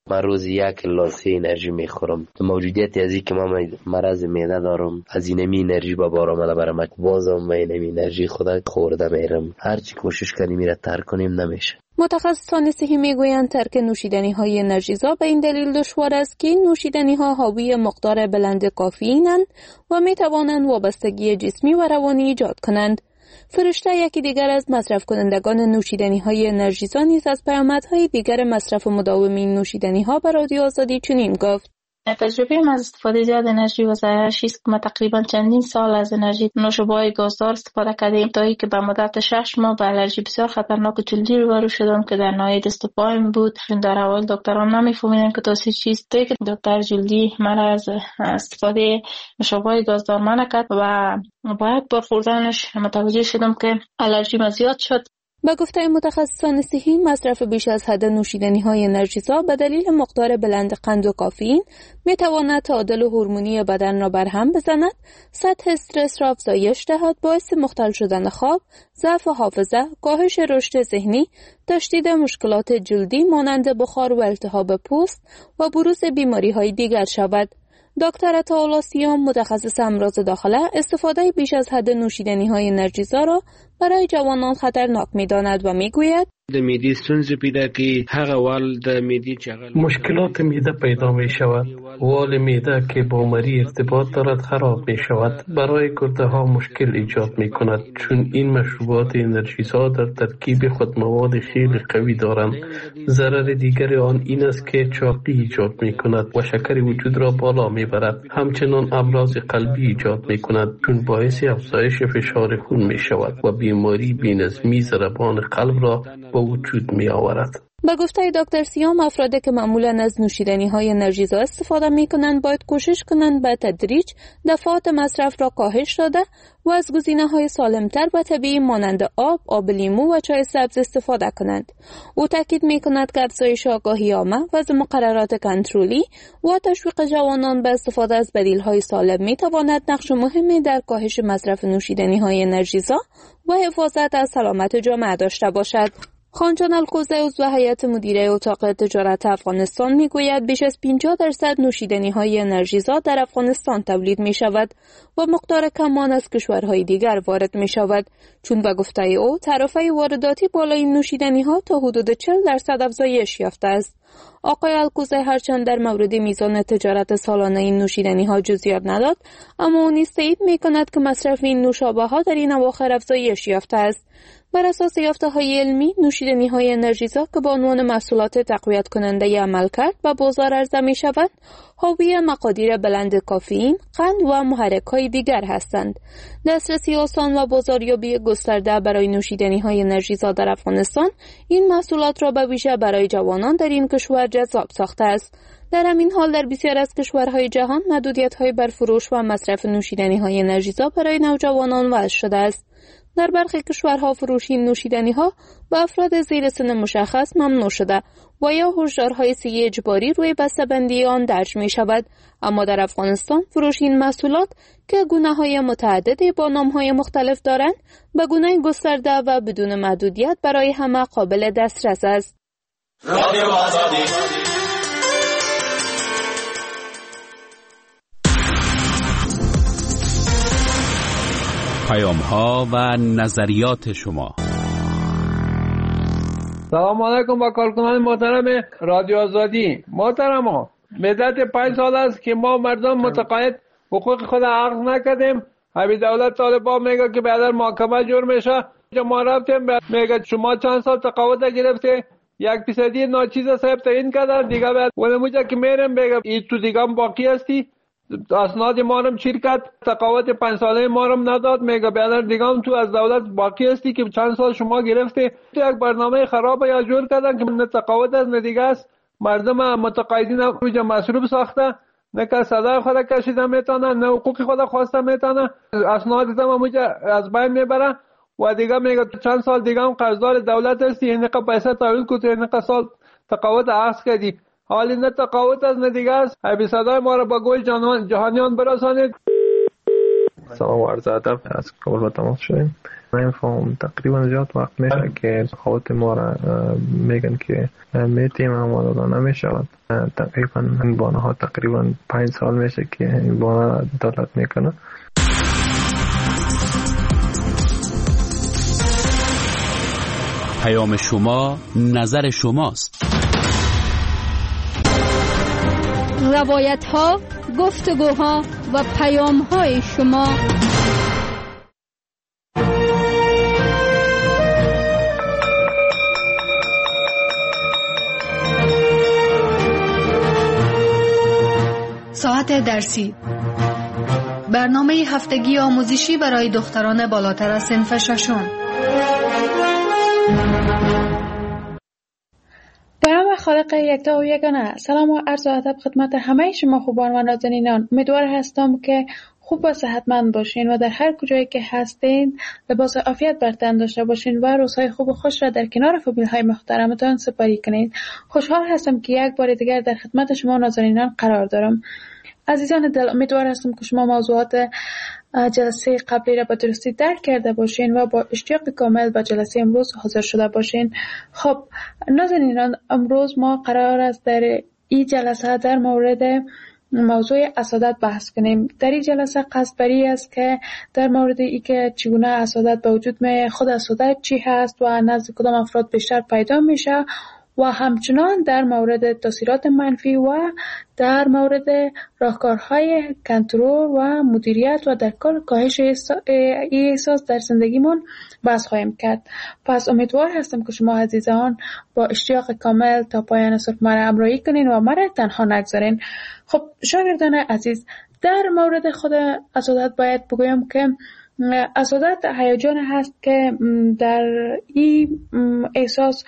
S: من روزی یک لاسه انرژی میخورم. موجودیت از این که من مرض معده دارم، از این می انرژی با بار آمده برام، بازم من این انرژی خدا خورده میرم. هر چی کوشش کنیم میره ترک کنیم نمیشه.
R: متخصصان صحی میگویند ترک نوشیدنی های انرژیزا به این دلیل دشوار است که این نوشیدنی ها حاوی مقدار بلند کافئینند و می توانند وابستگی جسمی و روانی ایجاد کنند. فرشته یکی دیگر از مصرف کنندگان نوشیدنی های انرژیزا نیز از پیامدهای دیگر مصرف مداوم این نوشیدنی ها به رادیو آزادی چنین گفت:
T: تجربه من از استفاده زیاد انرژی و ضررش است که ما تقریبا چندین سال از انرژی نوشابه‌های گازدار استفاده کردیم تا اینکه به مدت شش ماه به الرژی بسیار خطرناک جلدی روبرو شدم که در ناحیه دست و پایم بود. چون در اول دکتران نمی‌فهمیدن که تاثیر چیست، تا که دکتر جلدی مرا از استفاده نوشابه‌های گازدار منع کرد و باید با خوردنش متوجه شدم که الرژی من زیاد شد.
R: با گفته متخصصان صحی، مصرف بیش از حد نوشیدنی‌های انرژیزا به دلیل مقدار بلند قند و کافئین می‌تواند تعادل هورمونی بدن را برهم بزند، سطح استرس را افزایش دهد، باعث مختل شدن خواب، ضعف حافظه، کاهش رشد ذهنی، تشدید مشکلات جلدی مانند بخار و التهاب پوست و بروز بیماری‌های دیگر شود. دکتر عطاالله سیام، متخصص امراض داخله، استفاده بیش از حد نوشیدنی‌های انرژیزا را برای جوانان خطرناک می‌داند و می‌گوید:
U: د معدې ستونزې پیدا کوي، هغه وال د معدې چغل
V: مشکلات معده پیدا می شود. وال معده که با مری ارتباط دارد خراب می شود. برای گرده ها مشکل ایجاد می کند، چون این مشروبات انرژیزا در ترکیب خود مواد خیلی قوی دارند. ضرر دیگر آن این است که چاقی ایجاد می کند و شکر وجود را بالا می برد. همچنان امراض قلبی ایجاد می کند، چون باعث افزایش فشار خون می شود و بیماری بینظمی ضربان قلب را با وجود می آورد.
R: با گفته دکتر سیام، افرادی که معمولاً از نوشیدنی‌های انرژیزا استفاده می‌کنند باید کوشش کنند به تدریج دفعات مصرف را کاهش داده و از گزینه‌های سالم‌تر و طبیعی مانند آب، آب لیمو و چای سبز استفاده کنند. او تاکید می‌کند که افزایش آگاهی عامه و از مقررات کنترلی و تشویق جوانان به استفاده از بدیل‌های سالم می‌تواند نقش مهمی در کاهش مصرف نوشیدنی‌های انرژیزا و حفاظت از سلامت جامعه داشته باشد. خانجان الکوزه، عضو هیئت مدیره اتاق تجارت افغانستان، میگوید بیش از پنجاه درصد نوشیدنی‌های انرژیزا در افغانستان تولید می شود و مقدار کمان از کشورهای دیگر وارد می شود، چون به گفته او تعرفه وارداتی بالای این نوشیدنی‌ها تا حدود چهل درصد افزایش یافته است. آقای الکوزه هرچند در مورد میزان تجارت سالانه این نوشیدنی‌ها جزئیات نداد، اما او نیز تایید می‌کند که مصرف این نوشابه‌ها در این اواخر افزایش یافته است. بر اساس یافته‌های علمی، نوشیدنی‌های انرژیزا که به عنوان محصولات تقویت کننده عملکرد به بازار عرضه می‌شوند، حاوی مقادیر بلند کافئین، قند و محرک‌های دیگر هستند. دسترسی آسان و بازاریابی گسترده برای نوشیدنی‌های انرژیزا در افغانستان این محصولات را به ویژه برای جوانان در این کشور جذاب ساخته است. در همین حال در بسیار از کشورهای جهان محدودیت‌های بر فروش و مصرف نوشیدنی‌های انرژیزا برای نوجوانان وضع شده است. در برخی کشورها فروش این نوشیدنی‌ها به افراد زیر سن مشخص ممنوع شده و یا هشدارهای صحی اجباری روی بسته‌بندی آن درج می شود، اما در افغانستان فروش این محصولات که گونه‌های متعددی با نام‌های مختلف دارند به گونه گسترده و بدون محدودیت برای همه قابل دسترس است. رادیو آزادی.
I: پیام ها و نظریات شما.
W: سلام علیکم با کارکنان محترم رادیو آزادی. محترم ها، مدت پنج سال است که ما مردم متقاعد حقوق خود عرض نکردیم. همین دولت طالبان میگه که بعد محاکمه جور میشه. ما رفتیم میگه شما چند سال تقاعد گرفته، یک فیصدی ناچیز صاحب تعیین کردن دیگه. بعد اونموجا که میرم میگه این تو دیگه باقی هستی، اسناد ما هم شرکت تقاعد پنج ساله ما هم نداد. میگه بیادر دیگه هم تو از دولت باقی هستی که چند سال شما گرفته. تو یک برنامه خراب یا جور کردن که نه تقاعد از نه دیگه است. مردم متقاعدین هم مصروف ساخته، نه که صدای خود کشیده میتونه، نه حقوق خود خواسته میتونه. اسناد هم همونجا از بین میبره و دیگه میگه چند سال دیگه هم قرضدار دولت هستی، اینقدر پیسه تحویل کنی، اینقدر سال تقاعد عقد کردی. حالی نه تقاعد از نه دیگه است. ای صدای ما را با گوش جهانیان برسانید.
V: سلام و عرض ادب. از کابل با تماس شدیم. من فهم تقریبا زیاد وقت میشه که خواهد ما را میگن که میتیم اما داده نمیشود. تقریبا این بانه ها تقریبا پنج سال میشه که این بانه دولت میکنه.
D: پیام شما نظر شماست.
H: روایت ها، گفتگوها و پیام های شما. ساعت درسی، برنامه هفتگی آموزشی برای دختران بالاتر از صنف ششم.
E: به نام خالق یکتا و یگانه. سلام و عرض ادب خدمت همه شما خوبان و نازنینان. امیدوار هستم که خوب و صحتمند باشین و در هر کجایی که هستین لباس عافیت بر تن داشته باشین و روزهای خوب و خوش را در کنار فامیل‌های محترمتان سپری کنید. خوشحال هستم که یک بار دیگر در خدمت شما نازنینان قرار دارم. عزیزان دل، امیدوار هستم که شما موضوعات جلسه قبلی را به درستی درک کرده باشین و با اشتیاق کامل به جلسه امروز حاضر شده باشین. خب نازنینان، امروز ما قرار است در این جلسه در مورد موضوع حسادت بحث کنیم. در این جلسه قصد بری است که در مورد ای که چگونه حسادت به وجود می، خود حسادت چی هست و نزد کدام افراد بیشتر پیدا میشه و همچنان در مورد تاثیرات منفی و در مورد راهکارهای کنترل و مدیریت و در کل کاهش احساس در زندگیمون بحث خواهیم کرد. پس امیدوار هستم که شما عزیزان با اشتیاق کامل تا پایان صرف مرا همراهی کنین و مرا تنها نگذارین. خب شاگردان عزیز، در مورد خود حسادت باید بگویم که حسادت هیجان هست که در این احساس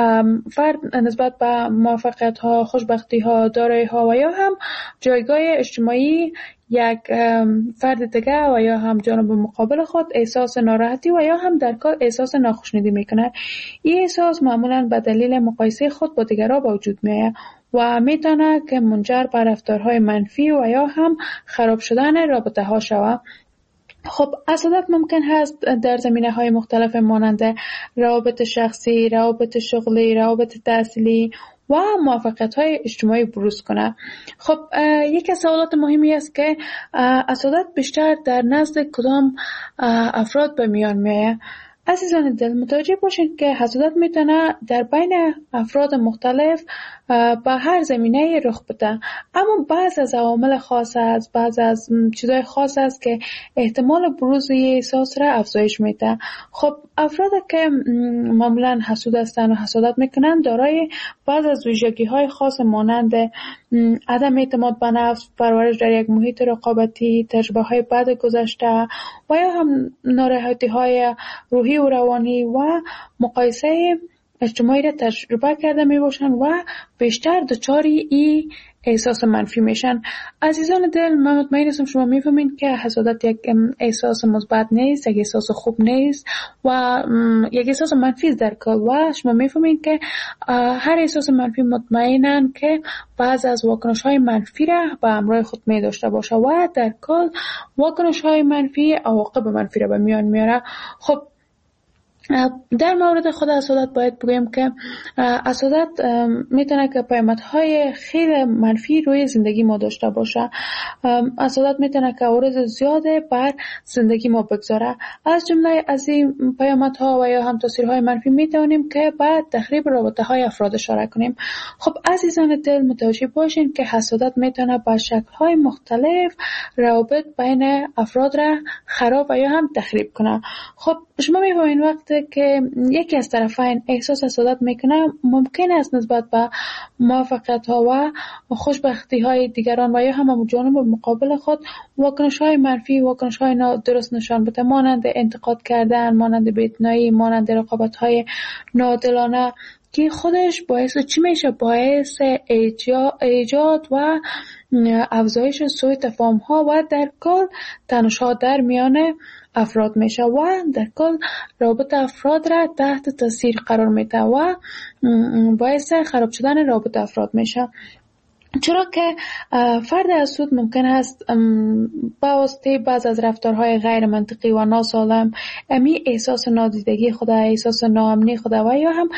E: فرد نسبت به موفقیت ها، خوشبختی ها، دارایی ها و یا هم جایگاه اجتماعی یک فرد دیگه و یا هم جانب مقابل خود احساس ناراحتی و یا هم در کار احساس ناخوشنودی میکنه. این احساس معمولا به دلیل مقایسه خود با دیگران به وجود میاد و میتونه که منجر به رفتارهای منفی و یا هم خراب شدن رابطه ها شود. خب حسادت ممکن هست در زمینه های مختلف مانند روابط شخصی، روابط شغلی، روابط تحصیلی و موفقیت های اجتماعی بروز کنه. خب یکی از سوالات مهمی است که حسادت بیشتر در نزد کدام افراد به میان میاد. عزیزان دل، متوجه باشین که حسادت میتونه در بین افراد مختلف به هر زمینه رخ بده، اما بعض از عوامل خاص است، بعض از چیزای خاص است که احتمال بروز این احساس را افزایش میده. خب افراد که معمولا حسود هستند و حسادت میکنند دارای بعض از ویژگی‌های خاص مانند عدم اعتماد به نفس، پرورش در یک محیط رقابتی، تجربه‌های بد گذشته و یا هم ناراحتی‌های روحی و روانی و مقایسه اجتماعی را تجربه کرده می باشند و بیشتر دچاری ای احساس منفی میشن. عزیزان دل، من مطمئن هستم شما میفهمین که حسادت یک احساس مثبت نیست، یک احساس خوب نیست و یک احساس منفی است در کل و شما میفهمین که هر احساس منفی مطمئنن که بعض از واکنش های منفی را به همراه خود می داشته باشه و در کل واکنش های منفی عواقب منفی را به میان میاره. خب در مورد خود حسادت باید بگویم که حسادت میتونه که پیامدهای خیلی منفی روی زندگی ما داشته باشه. حسادت میتونه که عوارض زیاده بر زندگی ما بگذاره. از جمله از این پیامدها و یا هم تاثیرهای منفی میتونیم که بعد تخریب رابطه های افراد اشاره کنیم. خب عزیزان دل، متوجه باشین که حسادت میتونه با شکل‌های مختلف روابط بین افراد را خراب و یا هم تخریب کنه. خب شما میفهمین وقتی که یکی از طرفین احساس حسادت میکنه ممکن است نسبت به موفقیت ها و خوشبختی های دیگران و یا هم جانب مقابل خود واکنش های منفی، واکنش های نادرست نشان بده، مانند انتقاد کردن، مانند بی‌اعتنایی، مانند رقابت های ناعادلانه که خودش باعث چی میشه؟ باعث ایجاد و افزایش سوء تفاهم ها و در کل تنش‌ها در میان افراد میشه و در کل رابطه افراد را تحت تاثیر قرار میده و باعث خراب شدن رابطه افراد میشه. چرا که فرد حسود ممکن است با واسطه بعض از رفتارهای غیر منطقی و ناسالم امی احساس نادیدگی خود، احساس ناامنی خود و یا هم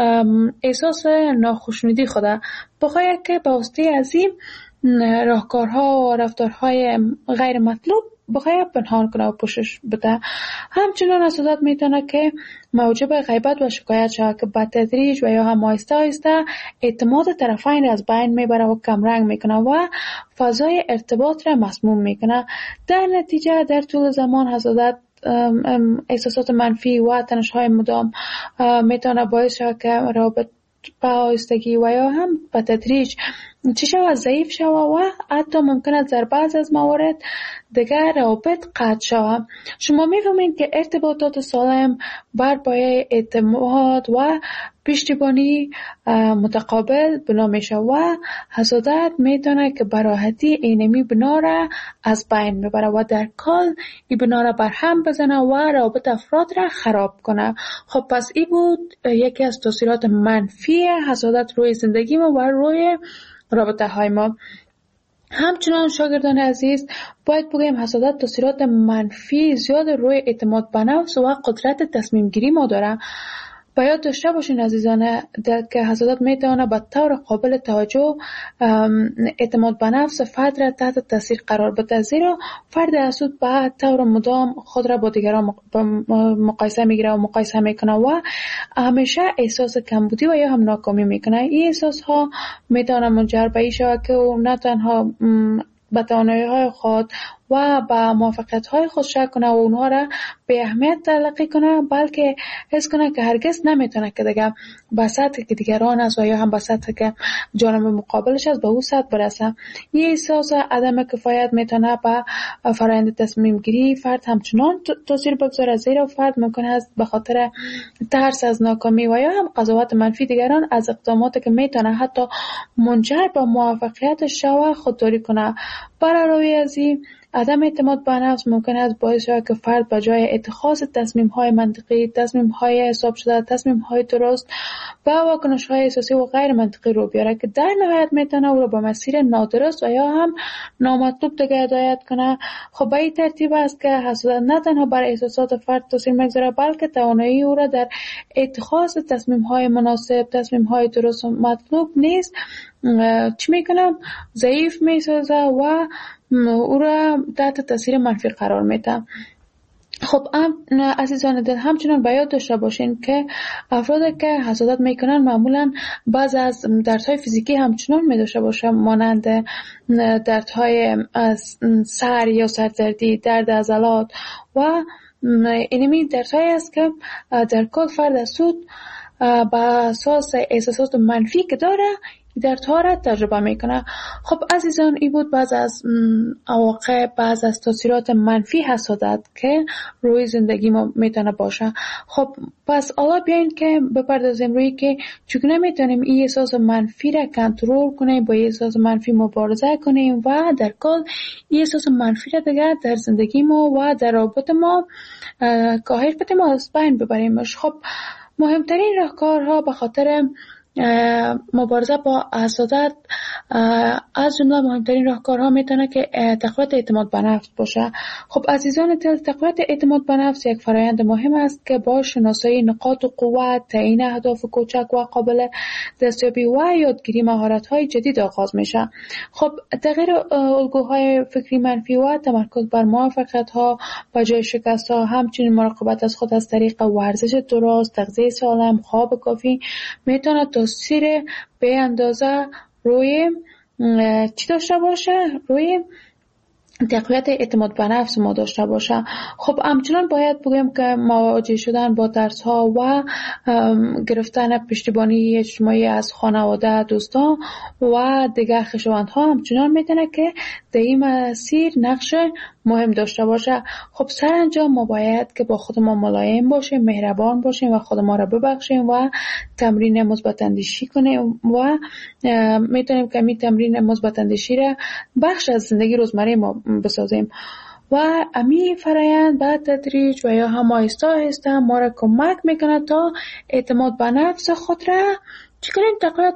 E: احساس ناخوشنودی خود بخواهد که با واسطه از این راهکارها و رفتارهای غیر مطلوب بخواهد پنهان کنه و پوشش بده. همچنان حسادت میتونه که موجب غیبت و شکایت شود که به تدریج و یا هم آهسته آهسته اعتماد طرفین را از بین میبره و کمرنگ میکنه و فضای ارتباط را مسموم میکنه. در نتیجه در طول زمان حسادت احساسات منفی و تنش‌های مدام میتونه باعث شود که رابط به آهستگی و یا هم به تدریج چی شود ضعیف شود و حتی ممکن است در بعض از موارد دیگر روابط قطع شود. شما میفهمید که ارتباطات سالم بر پایه اعتماد و پشتیبانی متقابل بنا میشه و حسادت میتونه که به راحتی اینمی بنا را از بین میبره و در کل این بنا را برهم بزنه و روابط افراد را خراب کنه. خب پس این بود یکی از تاثیرات منفی حسادت روی زندگی ما و روی رابطه های ما. همچنان شاگردان عزیز باید بگویم حسادت تاثیرات منفی زیاد روی اعتماد به نفس و قدرت تصمیم گیری ما داره. باید داشته باشین عزیزان که حسادت میتونه به طور قابل توجه اعتماد به نفس فرد را تحت تاثیر قرار بده، زیرا فرد حسود به طور مدام خود را با دیگران مقایسه میگیره و مقایسه میکنه و همیشه احساس کمبودی و یا هم ناکامی میکنه. این احساس ها میتونه منجر به این شود که او نه تنها به توانایی‌های خود و به موفقیت‌های خود شک کنه و اونها را به اهمیت تلقی کنه، بلکه حس کنه که هرگز نمیتونه که دیگه به سطحی که دیگران است و یا هم به سطحی که جانب مقابلش است به او سطح برسه. این احساس عدم کفایت میتونه به فرآیند تصمیم گیری فرد همچنان تاثیر بگذاره، زیرا فرد ممکن است به خاطر ترس از ناکامی و یا هم قضاوت منفی دیگران از اقداماتی که میتونه حتی منجر به موفقیتش شود خودداری کنه. برای از این عدم اعتماد به نفس ممکن است باعث شود که فرد به جای اتخاذ تصمیم‌های منطقی، تصمیم‌های حساب شده، تصمیم‌های درست و واکنش‌های احساسی و غیر منطقی رو بیاره که در نهایت میتونه او را به مسیر نادرست و یا هم نامطلوب دیگه هدایت کنه. خب به این ترتیب است که حسادت نه تنها بر احساسات فرد تاثیر میگذاره، بلکه توانایی او را در اتخاذ تصمیم‌های مناسب، تصمیم‌های درست و مطلوب نیست چی میکنم ضعیف میسازه و او را تحت تاثیر منفی قرار میده. خب عزیزان دل همچنان باید داشته باشین که افرادی که حسادت میکنن معمولا بعض از دردهای فیزیکی همچنان میداشته باشه، مانند دردهای سر یا سردردی، درد عضلات و اینمی دردهایی است که در کل فرد حسود با اساس احساسات منفی که داره دردها را تجربه میکنه. خب عزیزان این بود بعض از عواقب، بعض از تاثیرات منفی حسادت که روی زندگی ما میتونه باشه. خب پس حالا بیاین که بپردازیم روی که چگونه میتونیم این احساس منفی را کنترل کنیم، با این احساس منفی مبارزه کنیم و در کل این احساس منفی را دیگه در زندگی ما و در رابطه ما کاهش بدیم و از بین ببریمش. خب مهمترین راهکارها به خاطر مبارزه با حسادت از جمله مهمترین راهکارها میتونه که تقویت اعتماد به نفس باشه. خب عزیزان دل، تقویت اعتماد به نفس یک فرآیند مهم است که با شناسایی نقاط قوت، تعیین اهداف کوچک و قابل دستیابی و یادگیری مهارت‌های جدید آغاز میشه. خب تغییر الگوهای فکری منفی و تمرکز بر موفقیت‌ها به جای شکست‌ها، همچنین مراقبت از خود از طریق ورزش درست، تغذیه سالم، خواب کافی میتونه تاثیر به اندازه روی چی داشته باشه؟ روی تقویت اعتماد به نفس ما داشته باشه. خب همچنان باید بگیم که مواجه شدن با ترس ها و گرفتن پشتیبانی اجتماعی از خانواده، دوستان و دیگر خویشاوند ها همچنان میتونه که در این مسیر نقش مهم داشته باشه. خب سرانجام ما باید که با خود ما ملایم باشیم، مهربان باشیم و خود ما را ببخشیم و تمرین مثبت اندیشی کنیم و میتونیم که می تمرین مثبت اندیشی را بخش از زندگی روزمره ما بسازیم و امی فرایند به تدریج و یا هم آهسته آهسته ما را کمک میکنه تا اعتماد به نفس خود را چی کنیم تقویت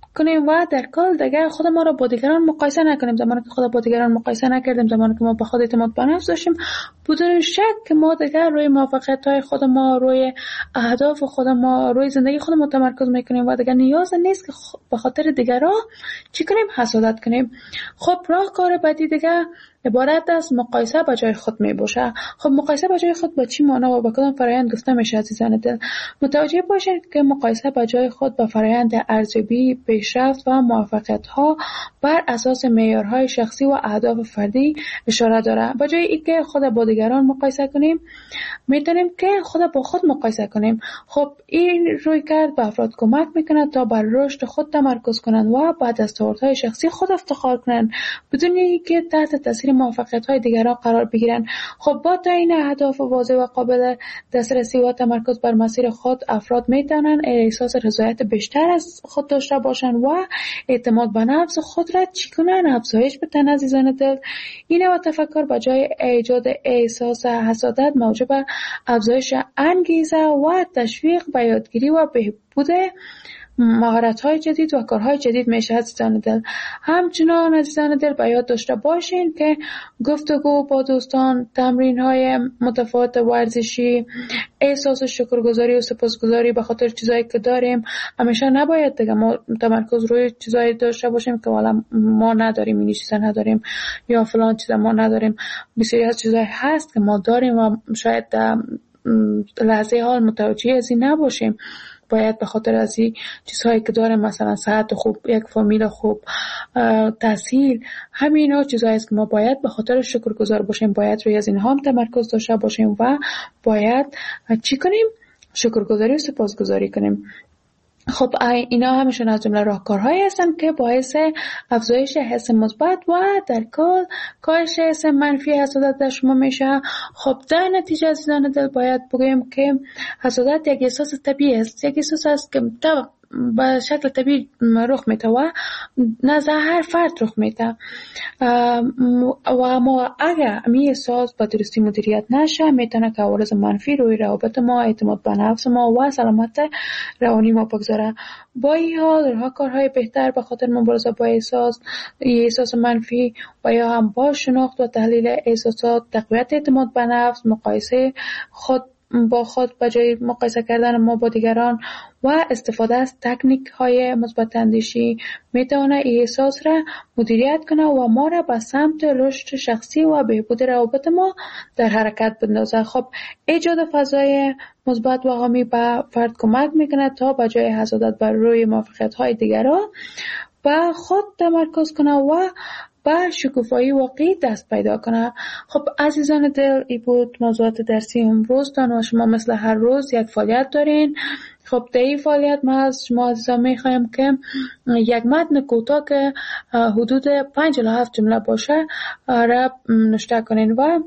E: کنیم و در کل دیگه خود ما را با دیگران مقایسه نکنیم. زمانی که خود با دیگران مقایسه نکردیم، زمانی که ما به خود اعتماد به نفس داشتیم، بدون شک که ما دیگه روی موفقیت‌های خود ما، روی اهداف خود ما، روی زندگی خود ما تمرکز میکنیم و دیگه نیاز نیست که به خاطر دیگران چی کنیم؟ حسادت کنیم. خب راهکار بعدی دیگه عبارت از مقایسه با جای خود می باشه. خب مقایسه با جای خود با چی معنا و با کدام فرآیند گفته میشه عزیزان دل؟ متوجه باشید که مقایسه با جای خود با فرآیند ارزیابی، پیشرفت و موفقیت ها بر اساس معیارهای شخصی و اهداف فردی اشاره داره. با جای اینکه خود با دیگران مقایسه کنیم، میتونیم که خود با خود مقایسه کنیم. خب این رویکرد به افراد کمک میکنه تا بر رشد خود تمرکز کنند و با دستاوردهای شخصی خود افتخار کنند بدون اینکه تحت تاثیر موفقیت‌های دیگران قرار بگیرند. خب با تعیین اهداف واضح و قابل دسترسی و تمرکز بر مسیر خود، افراد میتونن احساس رضایت بیشتر از خود داشته باشند و اعتماد به نفس خود را چی کنن؟ افزایش بدن عزیزان دل. این و تفکر به جای ایجاد احساس حسادت موجب افزایش انگیزه و تشویق به یادگیری و بهبود مهارت‌های جدید و کارهای جدید میشه عزیزان دل. همچنان عزیزان دل به یاد داشته باشین که گفتگو با دوستان، تمرین‌های متفاوت ورزشی، احساس شکرگزاری و سپاسگزاری به خاطر چیزایی که داریم، همیشه نباید دیگه ما تمرکز روی چیزایی داشته باشیم که والا ما نداریم، این چیزا نداریم یا فلان چیزا ما نداریم. بسیاری از چیزایی هست که ما داریم و شاید لحظه حال متوجه از این نباشیم. باید به خاطر از این چیزهایی که داریم، مثلا صحت خوب، یک فامیل خوب، تحصیل، همین ها چیزهایی است که ما باید به خاطر شکرگزار باشیم، باید روی از اینها هم تمرکز داشته باشیم و باید چی کنیم؟ شکرگزاری و سپاسگزاری کنیم. خب اینا همیشه از جمله راهکارهایی هستند که باعث افزایش حس مثبت و در کل کاهش حس منفی حسادت در شما میشه. خب در نتیجه عزیزان دل باید بگویم که حسادت یک احساس طبیعی است، یک احساس است که به شکل طبیعی رخ میده و نزد هر فرد رخ میده و اما اگر این احساس با درستی مدیریت نشه میتونه که عوارض منفی روی روابط ما، اعتماد به نفس ما و سلامت روانی ما بگذاره. با این حال راه کارهای بهتر به خاطر مبارزه با احساس احساس منفی و یا هم با شناخت و تحلیل احساسات، تقویت اعتماد به نفس، مقایسه خود با خود به جای مقایسه کردن ما با دیگران و استفاده از تکنیک های مثبت اندیشی میتونه احساس را مدیریت کنه و ما را به سمت رشد شخصی و بهبود روابط ما در حرکت بندازه. خب ایجاد فضای مثبت و حامی به فرد کمک میکنه تا به جای حسادت بر روی موفقیت های دیگران به خود تمرکز کنه و با شکوفایی واقعی دست پیدا کنه. خب عزیزان دل، این بود موضوعات درسی امروزتان و شما مثل هر روز یک فعالیت دارین. خب در این فعالیت ما از شما عزیزان میخوایم که یک متن کوتاه که حدود پنج الی هفت جمله باشه را نوشته کنین و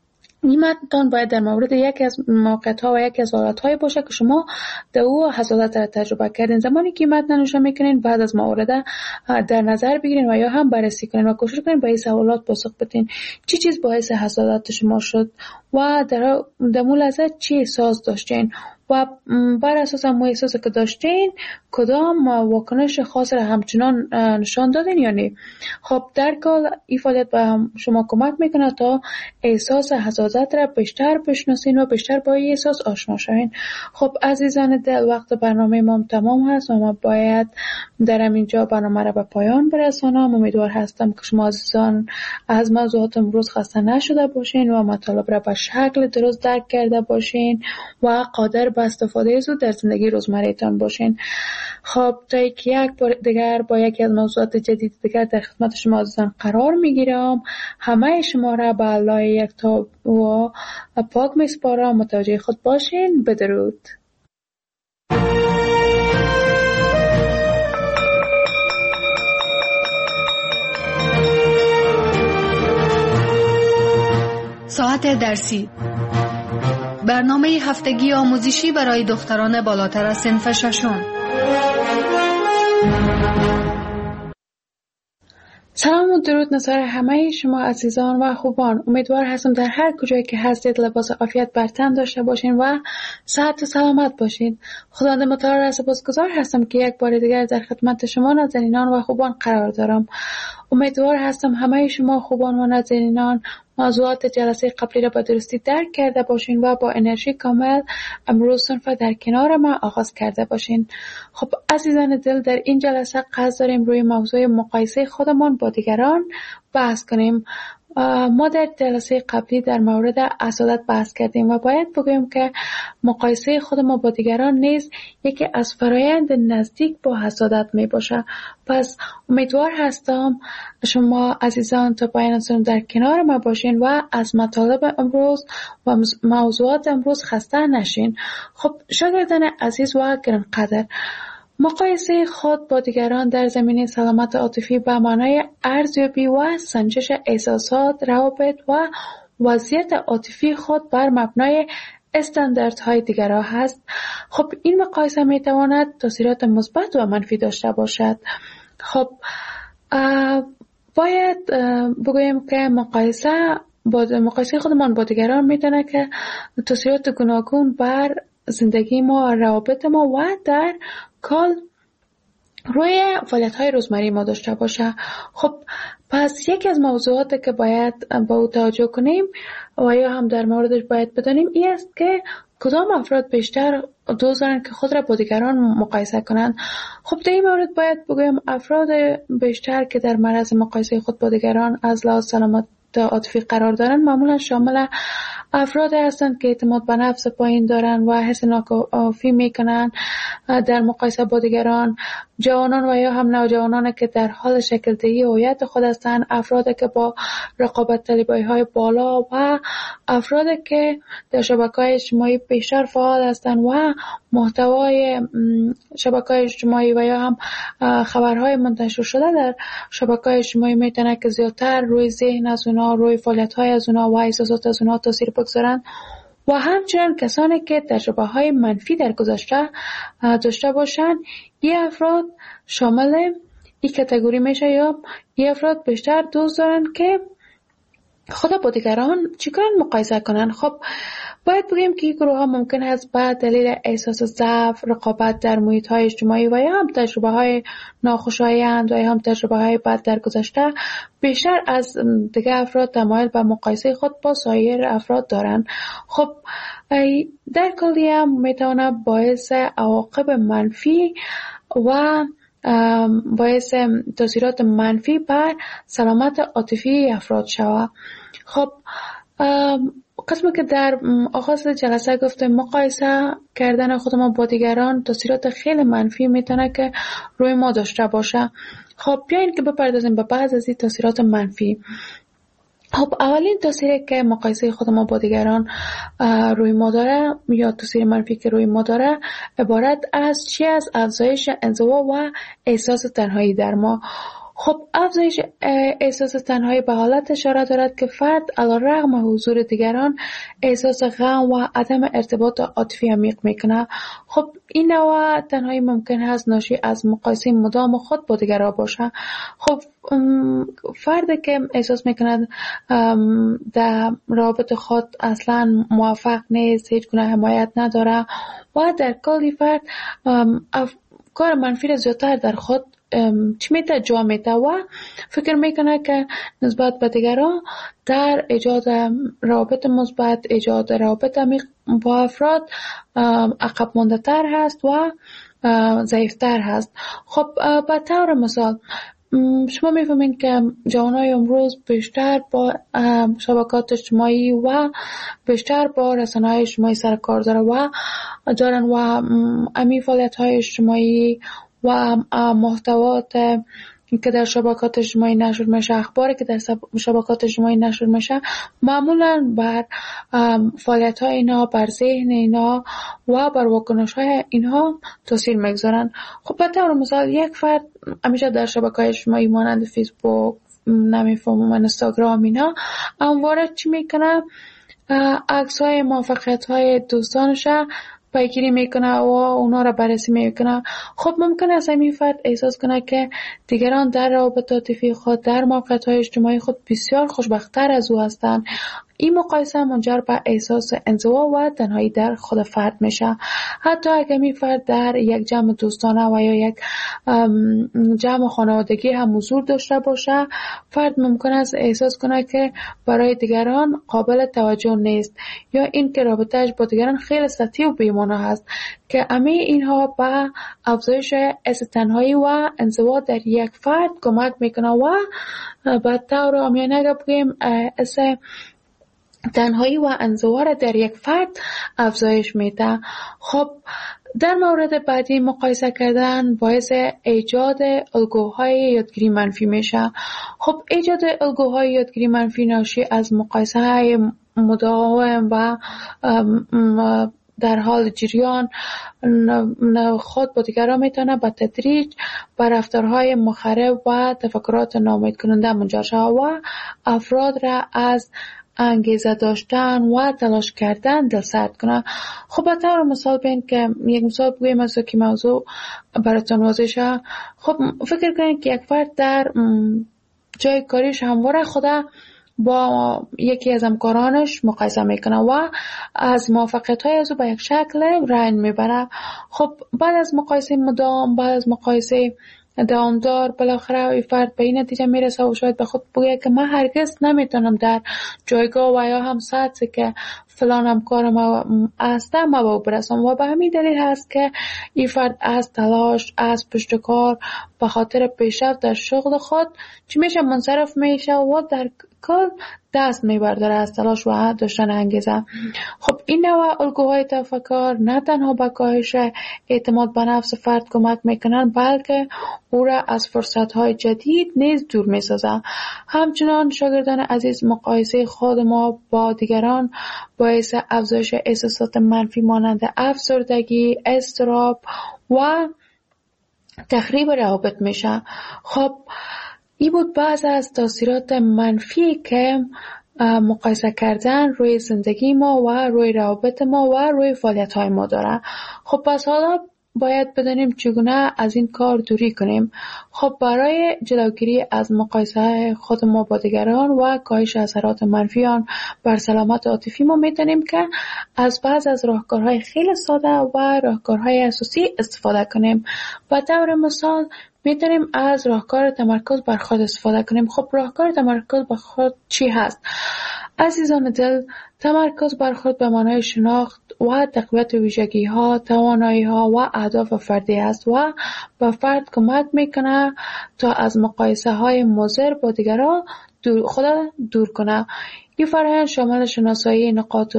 E: این متن باید در مورد یکی از موقعیت‌ها و یکی از حالت‌های باشه که شما در او حسادت را تجربه کردین. زمانی که این متن نوشته میکنین بعد از مورد در نظر بگیرین و یا هم بررسی کنین و کوشش کنین به این سوالات پاسخ بدین. چی چیز باعث حسادت شما شد و در در مول لحظه چی احساس داشتین و بر اساس همون احساسی که داشتین کدام واکنش خاص را همچنان نشان دادین یا نه. خب در کل این فعالیت به شما کمک میکنه تا احساس حسادت را بیشتر بشناسین و بیشتر با این احساس آشنا شوین. خب عزیزان دل، وقت برنامه ما تمام هست و ما باید در اینجا برنامه را به پایان برسانم. امیدوار هستم که شما عزیزان از موضوعات امروز خسته نشده باشین و مطالب را به شکل درست درک کرده باشین و قادر به استفاده زود در زندگی روزمره‌تان باشین. خب تا یک بار دیگر با یکی از موضوعات جدید دیگر در خدمت شما عزیزان قرار میگیرم. همه شما را به الله یکتا و پاک میسپارم. متوجه خود باشین. بدرود.
H: ساعت درسی، برنامه هفتگی آموزشی برای دختران بالاتر از صنف ششم.
E: سلام و درود نثار همه شما عزیزان و خوبان. امیدوار هستم در هر کجایی که هستید لباس عافیت بر تن داشته باشین و صحت و سلامت باشین. خداوند متعال را سپاسگزار هستم که یک بار دیگر در خدمت شما نازنینان و خوبان قرار دارم. امیدوار هستم همه شما خوبان و نازنینان موضوعات جلسه قبلی را به درستی درک کرده باشین و با انرژی کامل امروز صنف در کنار ما آغاز کرده باشین. خب عزیزان دل، در این جلسه قصد داریم روی موضوع مقایسه خودمان با دیگران بحث کنیم. ما در جلسه قبلی در مورد حسادت بحث کردیم و باید بگویم که مقایسه خود ما با دیگران نیز یکی از فرایند نزدیک با حسادت می باشه. پس امیدوار هستم شما عزیزان تا پایان سنم در کنار ما باشین و از مطالب امروز و موضوعات امروز خسته نشین. خب شاگردان عزیز و گرانقدر، مقایسه خود با دیگران در زمینه سلامت عاطفی به معنای ارزیابی و سنجش احساسات، روابط و وضعیت عاطفی خود بر مبنای استانداردهای دیگران هست. خب این مقایسه می تواند تاثیرات مثبت و منفی داشته باشد. خب باید بگویم که مقایسه با مقایسه خودمان با دیگران میتونه که تاثیرات گوناگون بر زندگی ما، روابط ما و در کل روی فعالیت‌های روزمره ما داشته باشه. خب پس یکی از موضوعاتی که باید با او توجه کنیم و یا هم در موردش باید بدانیم این است که کدام افراد بیشتر دوست دارن که خود را با دیگران مقایسه کنند. خب در این مورد باید بگویم افراد بیشتر که در معرض مقایسه خود با دیگران از لحاظ سلامت عاطفی قرار دارن معمولا شامل افراد هستند که اعتماد به نفس پایین دارن و حس ناکافی میکنن در مقایسه با دیگران، جوانان و یا هم نوجوانان که در حال شکل دهی هویت خود هستند، افراد که با رقابت طلبی های بالا و افراد که در شبکه‌های اجتماعی بیشتر فعال هستند و محتوای شبکه‌های اجتماعی و یا هم خبرهای منتشر شده در شبکه‌های اجتماعی میتونه که زیادتر روی ذهن از اونا، روی فعالیت‌های از اونا و احساسات از اونا تاثیر بگذارن و همچنین کسانی که تجربه‌های منفی در گذشته داشته باشند. این افراد شامل این کاتگوری میشه یا این افراد بیشتر دوست دارن که خود با دیگران چیکار مقایسه کنن. خب باید بگیم که این گروه ها ممکن است به دلیل احساس ضعف، رقابت در محیط های اجتماعی و یا هم تجربه های ناخوشایند و یا هم تجربه های بد در گذشته بیشتر از دیگه افراد تمایل به مقایسه خود با سایر افراد دارن. خب در کلی هم میتونه باعث عواقب منفی و باعث تاثیرات منفی بر سلامت عاطفی افراد شود. خب قسمی که در آغاز جلسه گفتم مقایسه کردن خود ما با دیگران تاثیرات خیلی منفی میتونه که روی ما داشته باشه. خب بیاین که بپردازیم به بعض از این تاثیرات منفی. خب اولین تاثیری که مقایسه خود ما با دیگران روی ما داره یا تاثیر منفی که روی ما داره عبارت از چی؟ از افزایش انزوا و احساس تنهایی در ما. خب افزایش احساس تنهایی به حالت اشاره دارد که فرد علیرغم حضور دیگران احساس غم و عدم ارتباط عاطفی عمیق میکنه. خب این نوع تنهایی ممکن است ناشی از مقایسه مدام خود با دیگران باشه. خب فردی که احساس میکنه در رابطه خود اصلا موفق نیست، هیچ گونه حمایت نداره و در کلی فرد کار منفی را زیادتر در خود چی میته جا میته و فکر میکنه که نسبت به دیگران در ایجاد روابط مثبت، ایجاد روابط عمیق با افراد عقب مانده تر هست و ضعیفتر هست. خب به طور مثال شما میفهمین که جوانای امروز بیشتر با شبکات اجتماعی و بیشتر با رسانه‌های اجتماعی سر کار داره و دارن و امی فعالیت‌های اجتماعی و محتوات که در شبکات اجتماعی نشر میشه، اخباری که در شبکات اجتماعی نشر میشه معمولا بر فعالیت‌های اینا، بر ذهن اینا و بر واکنش‌های اینها تاثیر میگذارن. خب به طور مثال یک فرد همیشه در شبکه‌های اجتماعی مانند فیسبوک، نمیفهمم اینستاگرام اینا همواره چی میکنه؟ عکس‌های موفقیت‌های دوستانش پیگیری میکنه و اونا را بررسی میکنه. خب ممکن است این فرد احساس کنه که دیگران در روابط عاطفی خود، در موقعیت‌های اجتماعی خود بسیار خوشبخت‌تر از او هستند. این مقایسه منجر به احساس انزوا و تنهایی در خود فرد میشه. حتی اگر این فرد در یک جمع دوستانه و یا یک جمع خانوادگی هم حضور داشته باشه، فرد ممکن است احساس کنه که برای دیگران قابل توجه نیست یا این که رابطه‌اش با دیگران خیلی سطحی و بی‌معنی است که همه اینها به افزایش احساس تنهایی و انزوا در یک فرد کمک میکنه و به طور عامیانه بگیم احساس تنهایی و انزوا را در یک فرد افزایش میده. خب در مورد بعدی مقایسه کردن باعث ایجاد الگوهای یادگیری منفی میشه. خب ایجاد الگوهای یادگیری منفی ناشی از مقایسه های مداوم و در حال جریان خود با دیگران میتونه به تدریج به رفتارهای مخرب و تفکرات ناامید کننده منجر شود و افراد را از انگیزه داشتن و تلاش کردن دلسرد کنه. خب به طور مثال بین که یک مثال بگویم از که موضوع براتون واضح شه. خب فکر کنید که یک فرد در جای کاریش همواره خدا با یکی از همکارانش مقایسه میکنه و از موفقیت‌های از او به یک شکل رنج میبره. خب بعد از مقایسه مدام، بعد از مقایسه دوامدار، بالاخره این فرد به این نتیجه میرسه و شاید به خود بگه که من هرگز نمیتونم در جایگاه و یا هم سطحی که فلان همکار ما هسته ما به او برسم و به همین دلیل هست که این فرد از تلاش، از پشتکار به خاطر پیشرفت در شغل خود چی میشه منصرف میشه و در کل دست میبرداره از تلاش و داشتن انگیزه. خب این نوع الگوهای تفکر نه تنها به کاهش اعتماد به نفس فرد کمک میکنن بلکه او را از فرصتهای جدید نیز دور میسازه. همچنان شاگردان عزیز مقایسه خود ما با دیگران باعث افزایش احساسات منفی مانند افسردگی، اضطراب و تخریب روابط میشه. خب این بود بعض از تاثیرات منفی که مقایسه کردن روی زندگی ما و روی روابط ما و روی فعالیت های ما داره. خب پس حالا باید بدانیم چگونه از این کار دوری کنیم. خب برای جلوگیری از مقایسه خود ما با دیگران و کاهش اثرات منفی آن بر سلامت عاطفی ما میتونیم که از بعض از راهکارهای خیلی ساده و راهکارهای اساسی استفاده کنیم. به طور مثال میتونیم از راهکار تمرکز بر خود استفاده کنیم. خب راهکار تمرکز بر خود چی هست؟ عزیزان دل، تمرکز بر خود به معنای شناخت و تقویت ویژگی ها، توانایی ها و اهداف فردی است و به فرد کمک میکنه تا از مقایسه های مضر با دیگران دور خود دور کنه. این فرآیند شامل شناسایی نقاط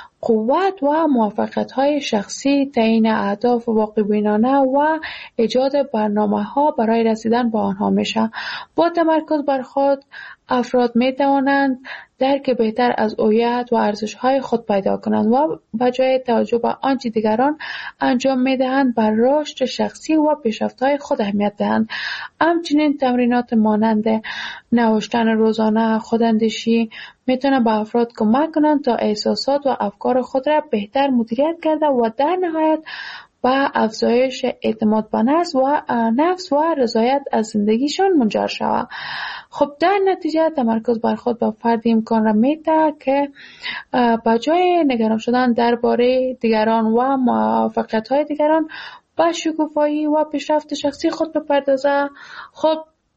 E: قوت و موفقیت‌های شخصی، تعیین اهداف واقع‌بینانه و ایجاد برنامه‌ها برای رسیدن به آنها میشه. با تمرکز بر خود افراد می‌توانند درک بهتر از هویت و ارزش‌های خود پیدا کنند و به جای توجه به آنچه دیگران انجام می‌دهند بر رشد شخصی و پیشرفت‌های خود اهمیت دهند. همچنین تمرینات مانند نوشتن روزانه، خوداندیشی میتونه به افراد کمک کنند تا احساسات و افکار خود را بهتر مدیریت کرده و در نهایت به افزایش اعتماد به نفس و نفس و رضایت از زندگیشان منجر شود. خب در نتیجه تمرکز بر خود به فرد امکان را میده که به جای نگران شدن درباره دیگران و موفقیت‌های دیگران به شکوفایی و پیشرفت شخصی خود بپردازه. خب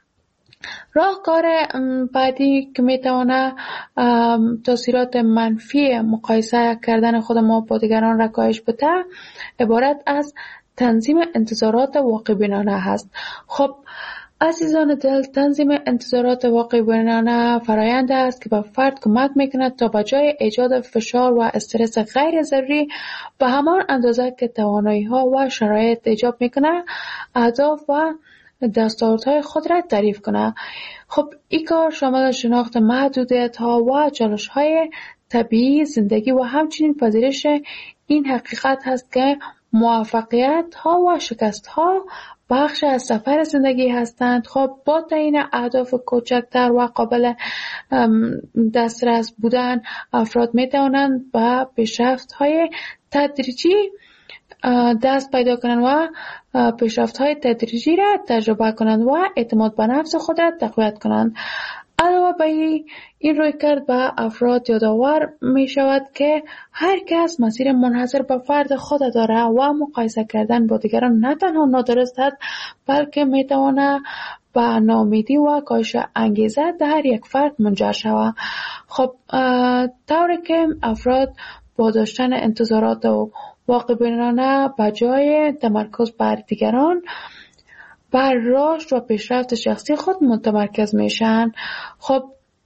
E: راهکار بعدی که میتونه تاثیرات منفی مقایسه کردن خود ما با دیگران را کاهش بده عبارت از تنظیم انتظارات واقع بینانه هست. خب عزیزان دل، تنظیم انتظارات واقع بینانه فرآیند است که به فرد کمک میکنه تا به جای ایجاد فشار و استرس غیر ضروری به همان اندازه که توانایی ها و شرایط ایجاب میکنه اهداف و دستاوردهای خود را تعریف کنه. خب این کار شامل شناخت محدودیت ها و چالش های طبیعی زندگی و همچنین پذیرش این حقیقت هست که موفقیت ها و شکست ها بخش از سفر زندگی هستند. خب با تعیین اهداف کوچکتر و قابل دسترس بودن افراد می توانند به پیشرفت های تدریجی دست پیدا کنند و پیشرفت‌های تدریجی را تجربه کنند و اعتماد به نفس خود را تقویت کنند. علاوه بر این رویکرد به افراد یادآور می شود که هر کس مسیر منحصر به فرد خود دارد و مقایسه کردن با دیگران نه تنها نادرست است بلکه می تواند به ناامیدی و کاهش انگیزه در یک فرد منجر شود. خب طوری که افراد با داشتن انتظارات و واقع بینانه به جای تمرکز بر دیگران بر رشد و پیشرفت شخصی خود متمرکز میشن. خب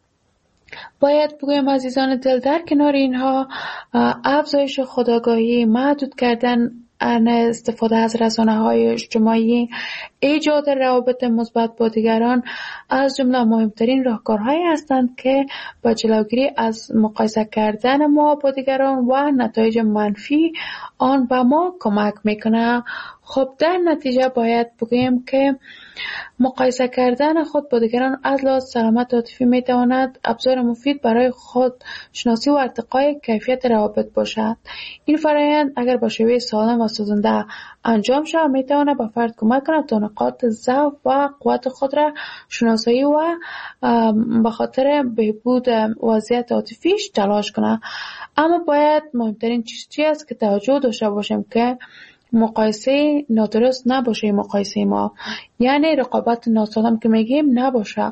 E: باید بگویم عزیزان دل، در کنار اینها افزایش خودآگاهی، محدود کردن استفاده از رسانه‌های اجتماعی، ایجاد روابط مثبت با دیگران از جمله مهمترین راهکارهایی هستند که با جلوگیری از مقایسه کردن ما با دیگران و نتایج منفی آن به ما کمک میکنه. خب در نتیجه باید بگویم که مقایسه کردن خود با دیگران از لحاظ سلامت عاطفی میتواند ابزار مفید برای خود شناسی و ارتقای کیفیت روابط باشد. این فرآیند اگر با شیوه سالم و سازنده انجام شود میتواند به فرد کمک کند تا نقاط ضعف و قوت خود را شناسایی و به خاطر بهبود وضعیت عاطفیش تلاش کند. اما باید مهمترین چیز چی است که توجه داشته باشیم که مقایسه نادرست نباشه. مقایسه ما یعنی رقابت ناسالم که میگیم نباشه.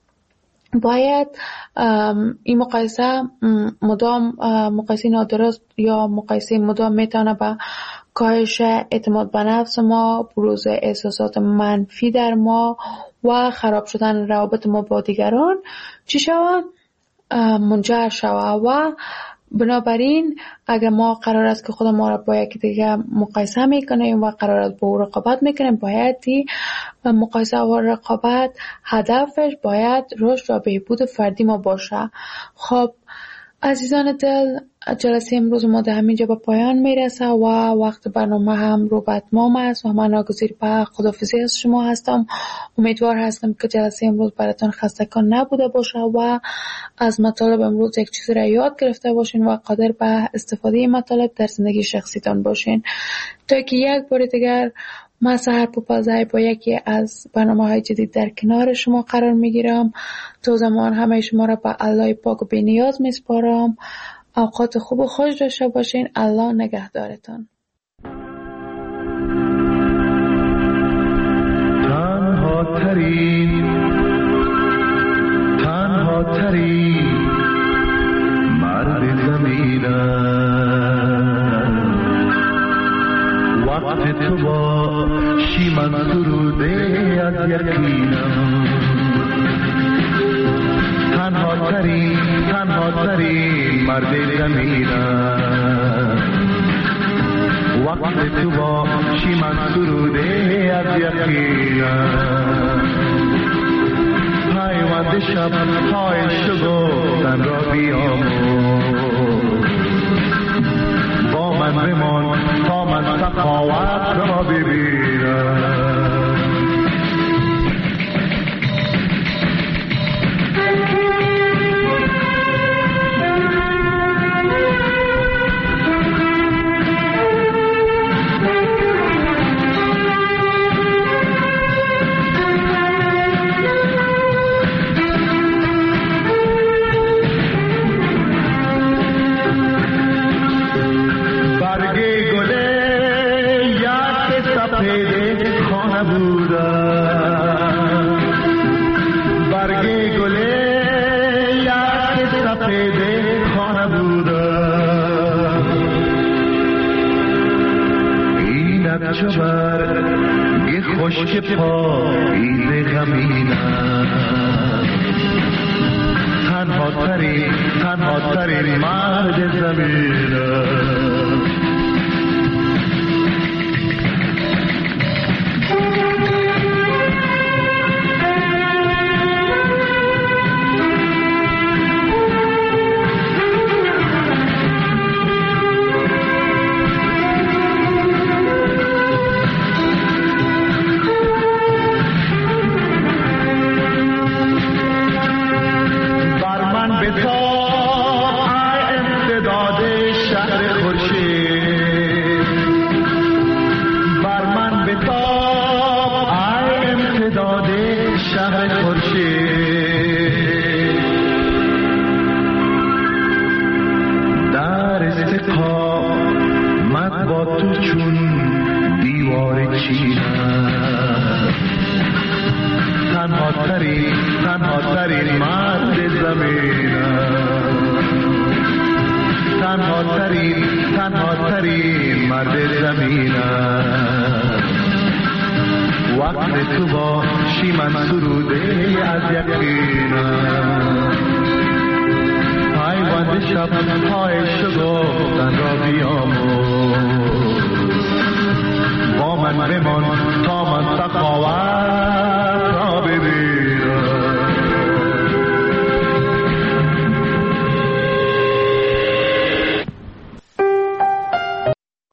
E: باید این مقایسه مدام مقایسه نادرست یا مقایسه مدام میتونه به کاهش اعتماد به نفس ما، بروز احساسات منفی در ما و خراب شدن روابط ما با دیگران چی شود؟ منجر شود. و بنابراین اگر ما قرار است که خود ما را با یکی دیگه مقایسه میکنیم و قرار است با او رقابت میکنیم، باید مقایسه و رقابت هدفش باید رشد و بهبود فردی ما باشه. خب عزیزان دل، جلسه امروز ما در همینجا به پایان میرسه و وقت برنامه هم رو به اتمام است و من ناگزیر به خداحافظی از شما هستم. امیدوار هستم که جلسه امروز براتون خستگان نبوده باشه و از مطالب امروز یک چیز را یاد گرفته باشین و قادر به استفاده مطالب در زندگی شخصیتان باشین. تا که یک بار دیگر من سحر پوپازای با یکی از برنامه‌های جدید در کنار شما قرار میگیرم. تا زمان همه شما را به الله پاک و بی‌نیاز میسپارم. اوقات خوب و خوش داشته باشین. الله نگهدارتان.
B: تنها ترین تنها ترین مرد زمینم، وقت تو باشی من سروده از یقینم. تنها ترین تنها ترین مرد زمینم، وقت تو باشی من سروده از یقینم. پیوند شب های شگفتن را بیاموز، با من بمان تا من سخاوت را ببینم. چوبر خشک پاییز غمینم، تنها ترین تنها ترین مرد زمینم. شهر خورشید تو چون دیوار چینم، تنها ترین تنها ترین مرد زمینم، تنها ترین تنها ترین مرد زمینم. وقت تو باشی من سروده از یقینم، پیوند شب های شگفتن را بیاموز، با من بمان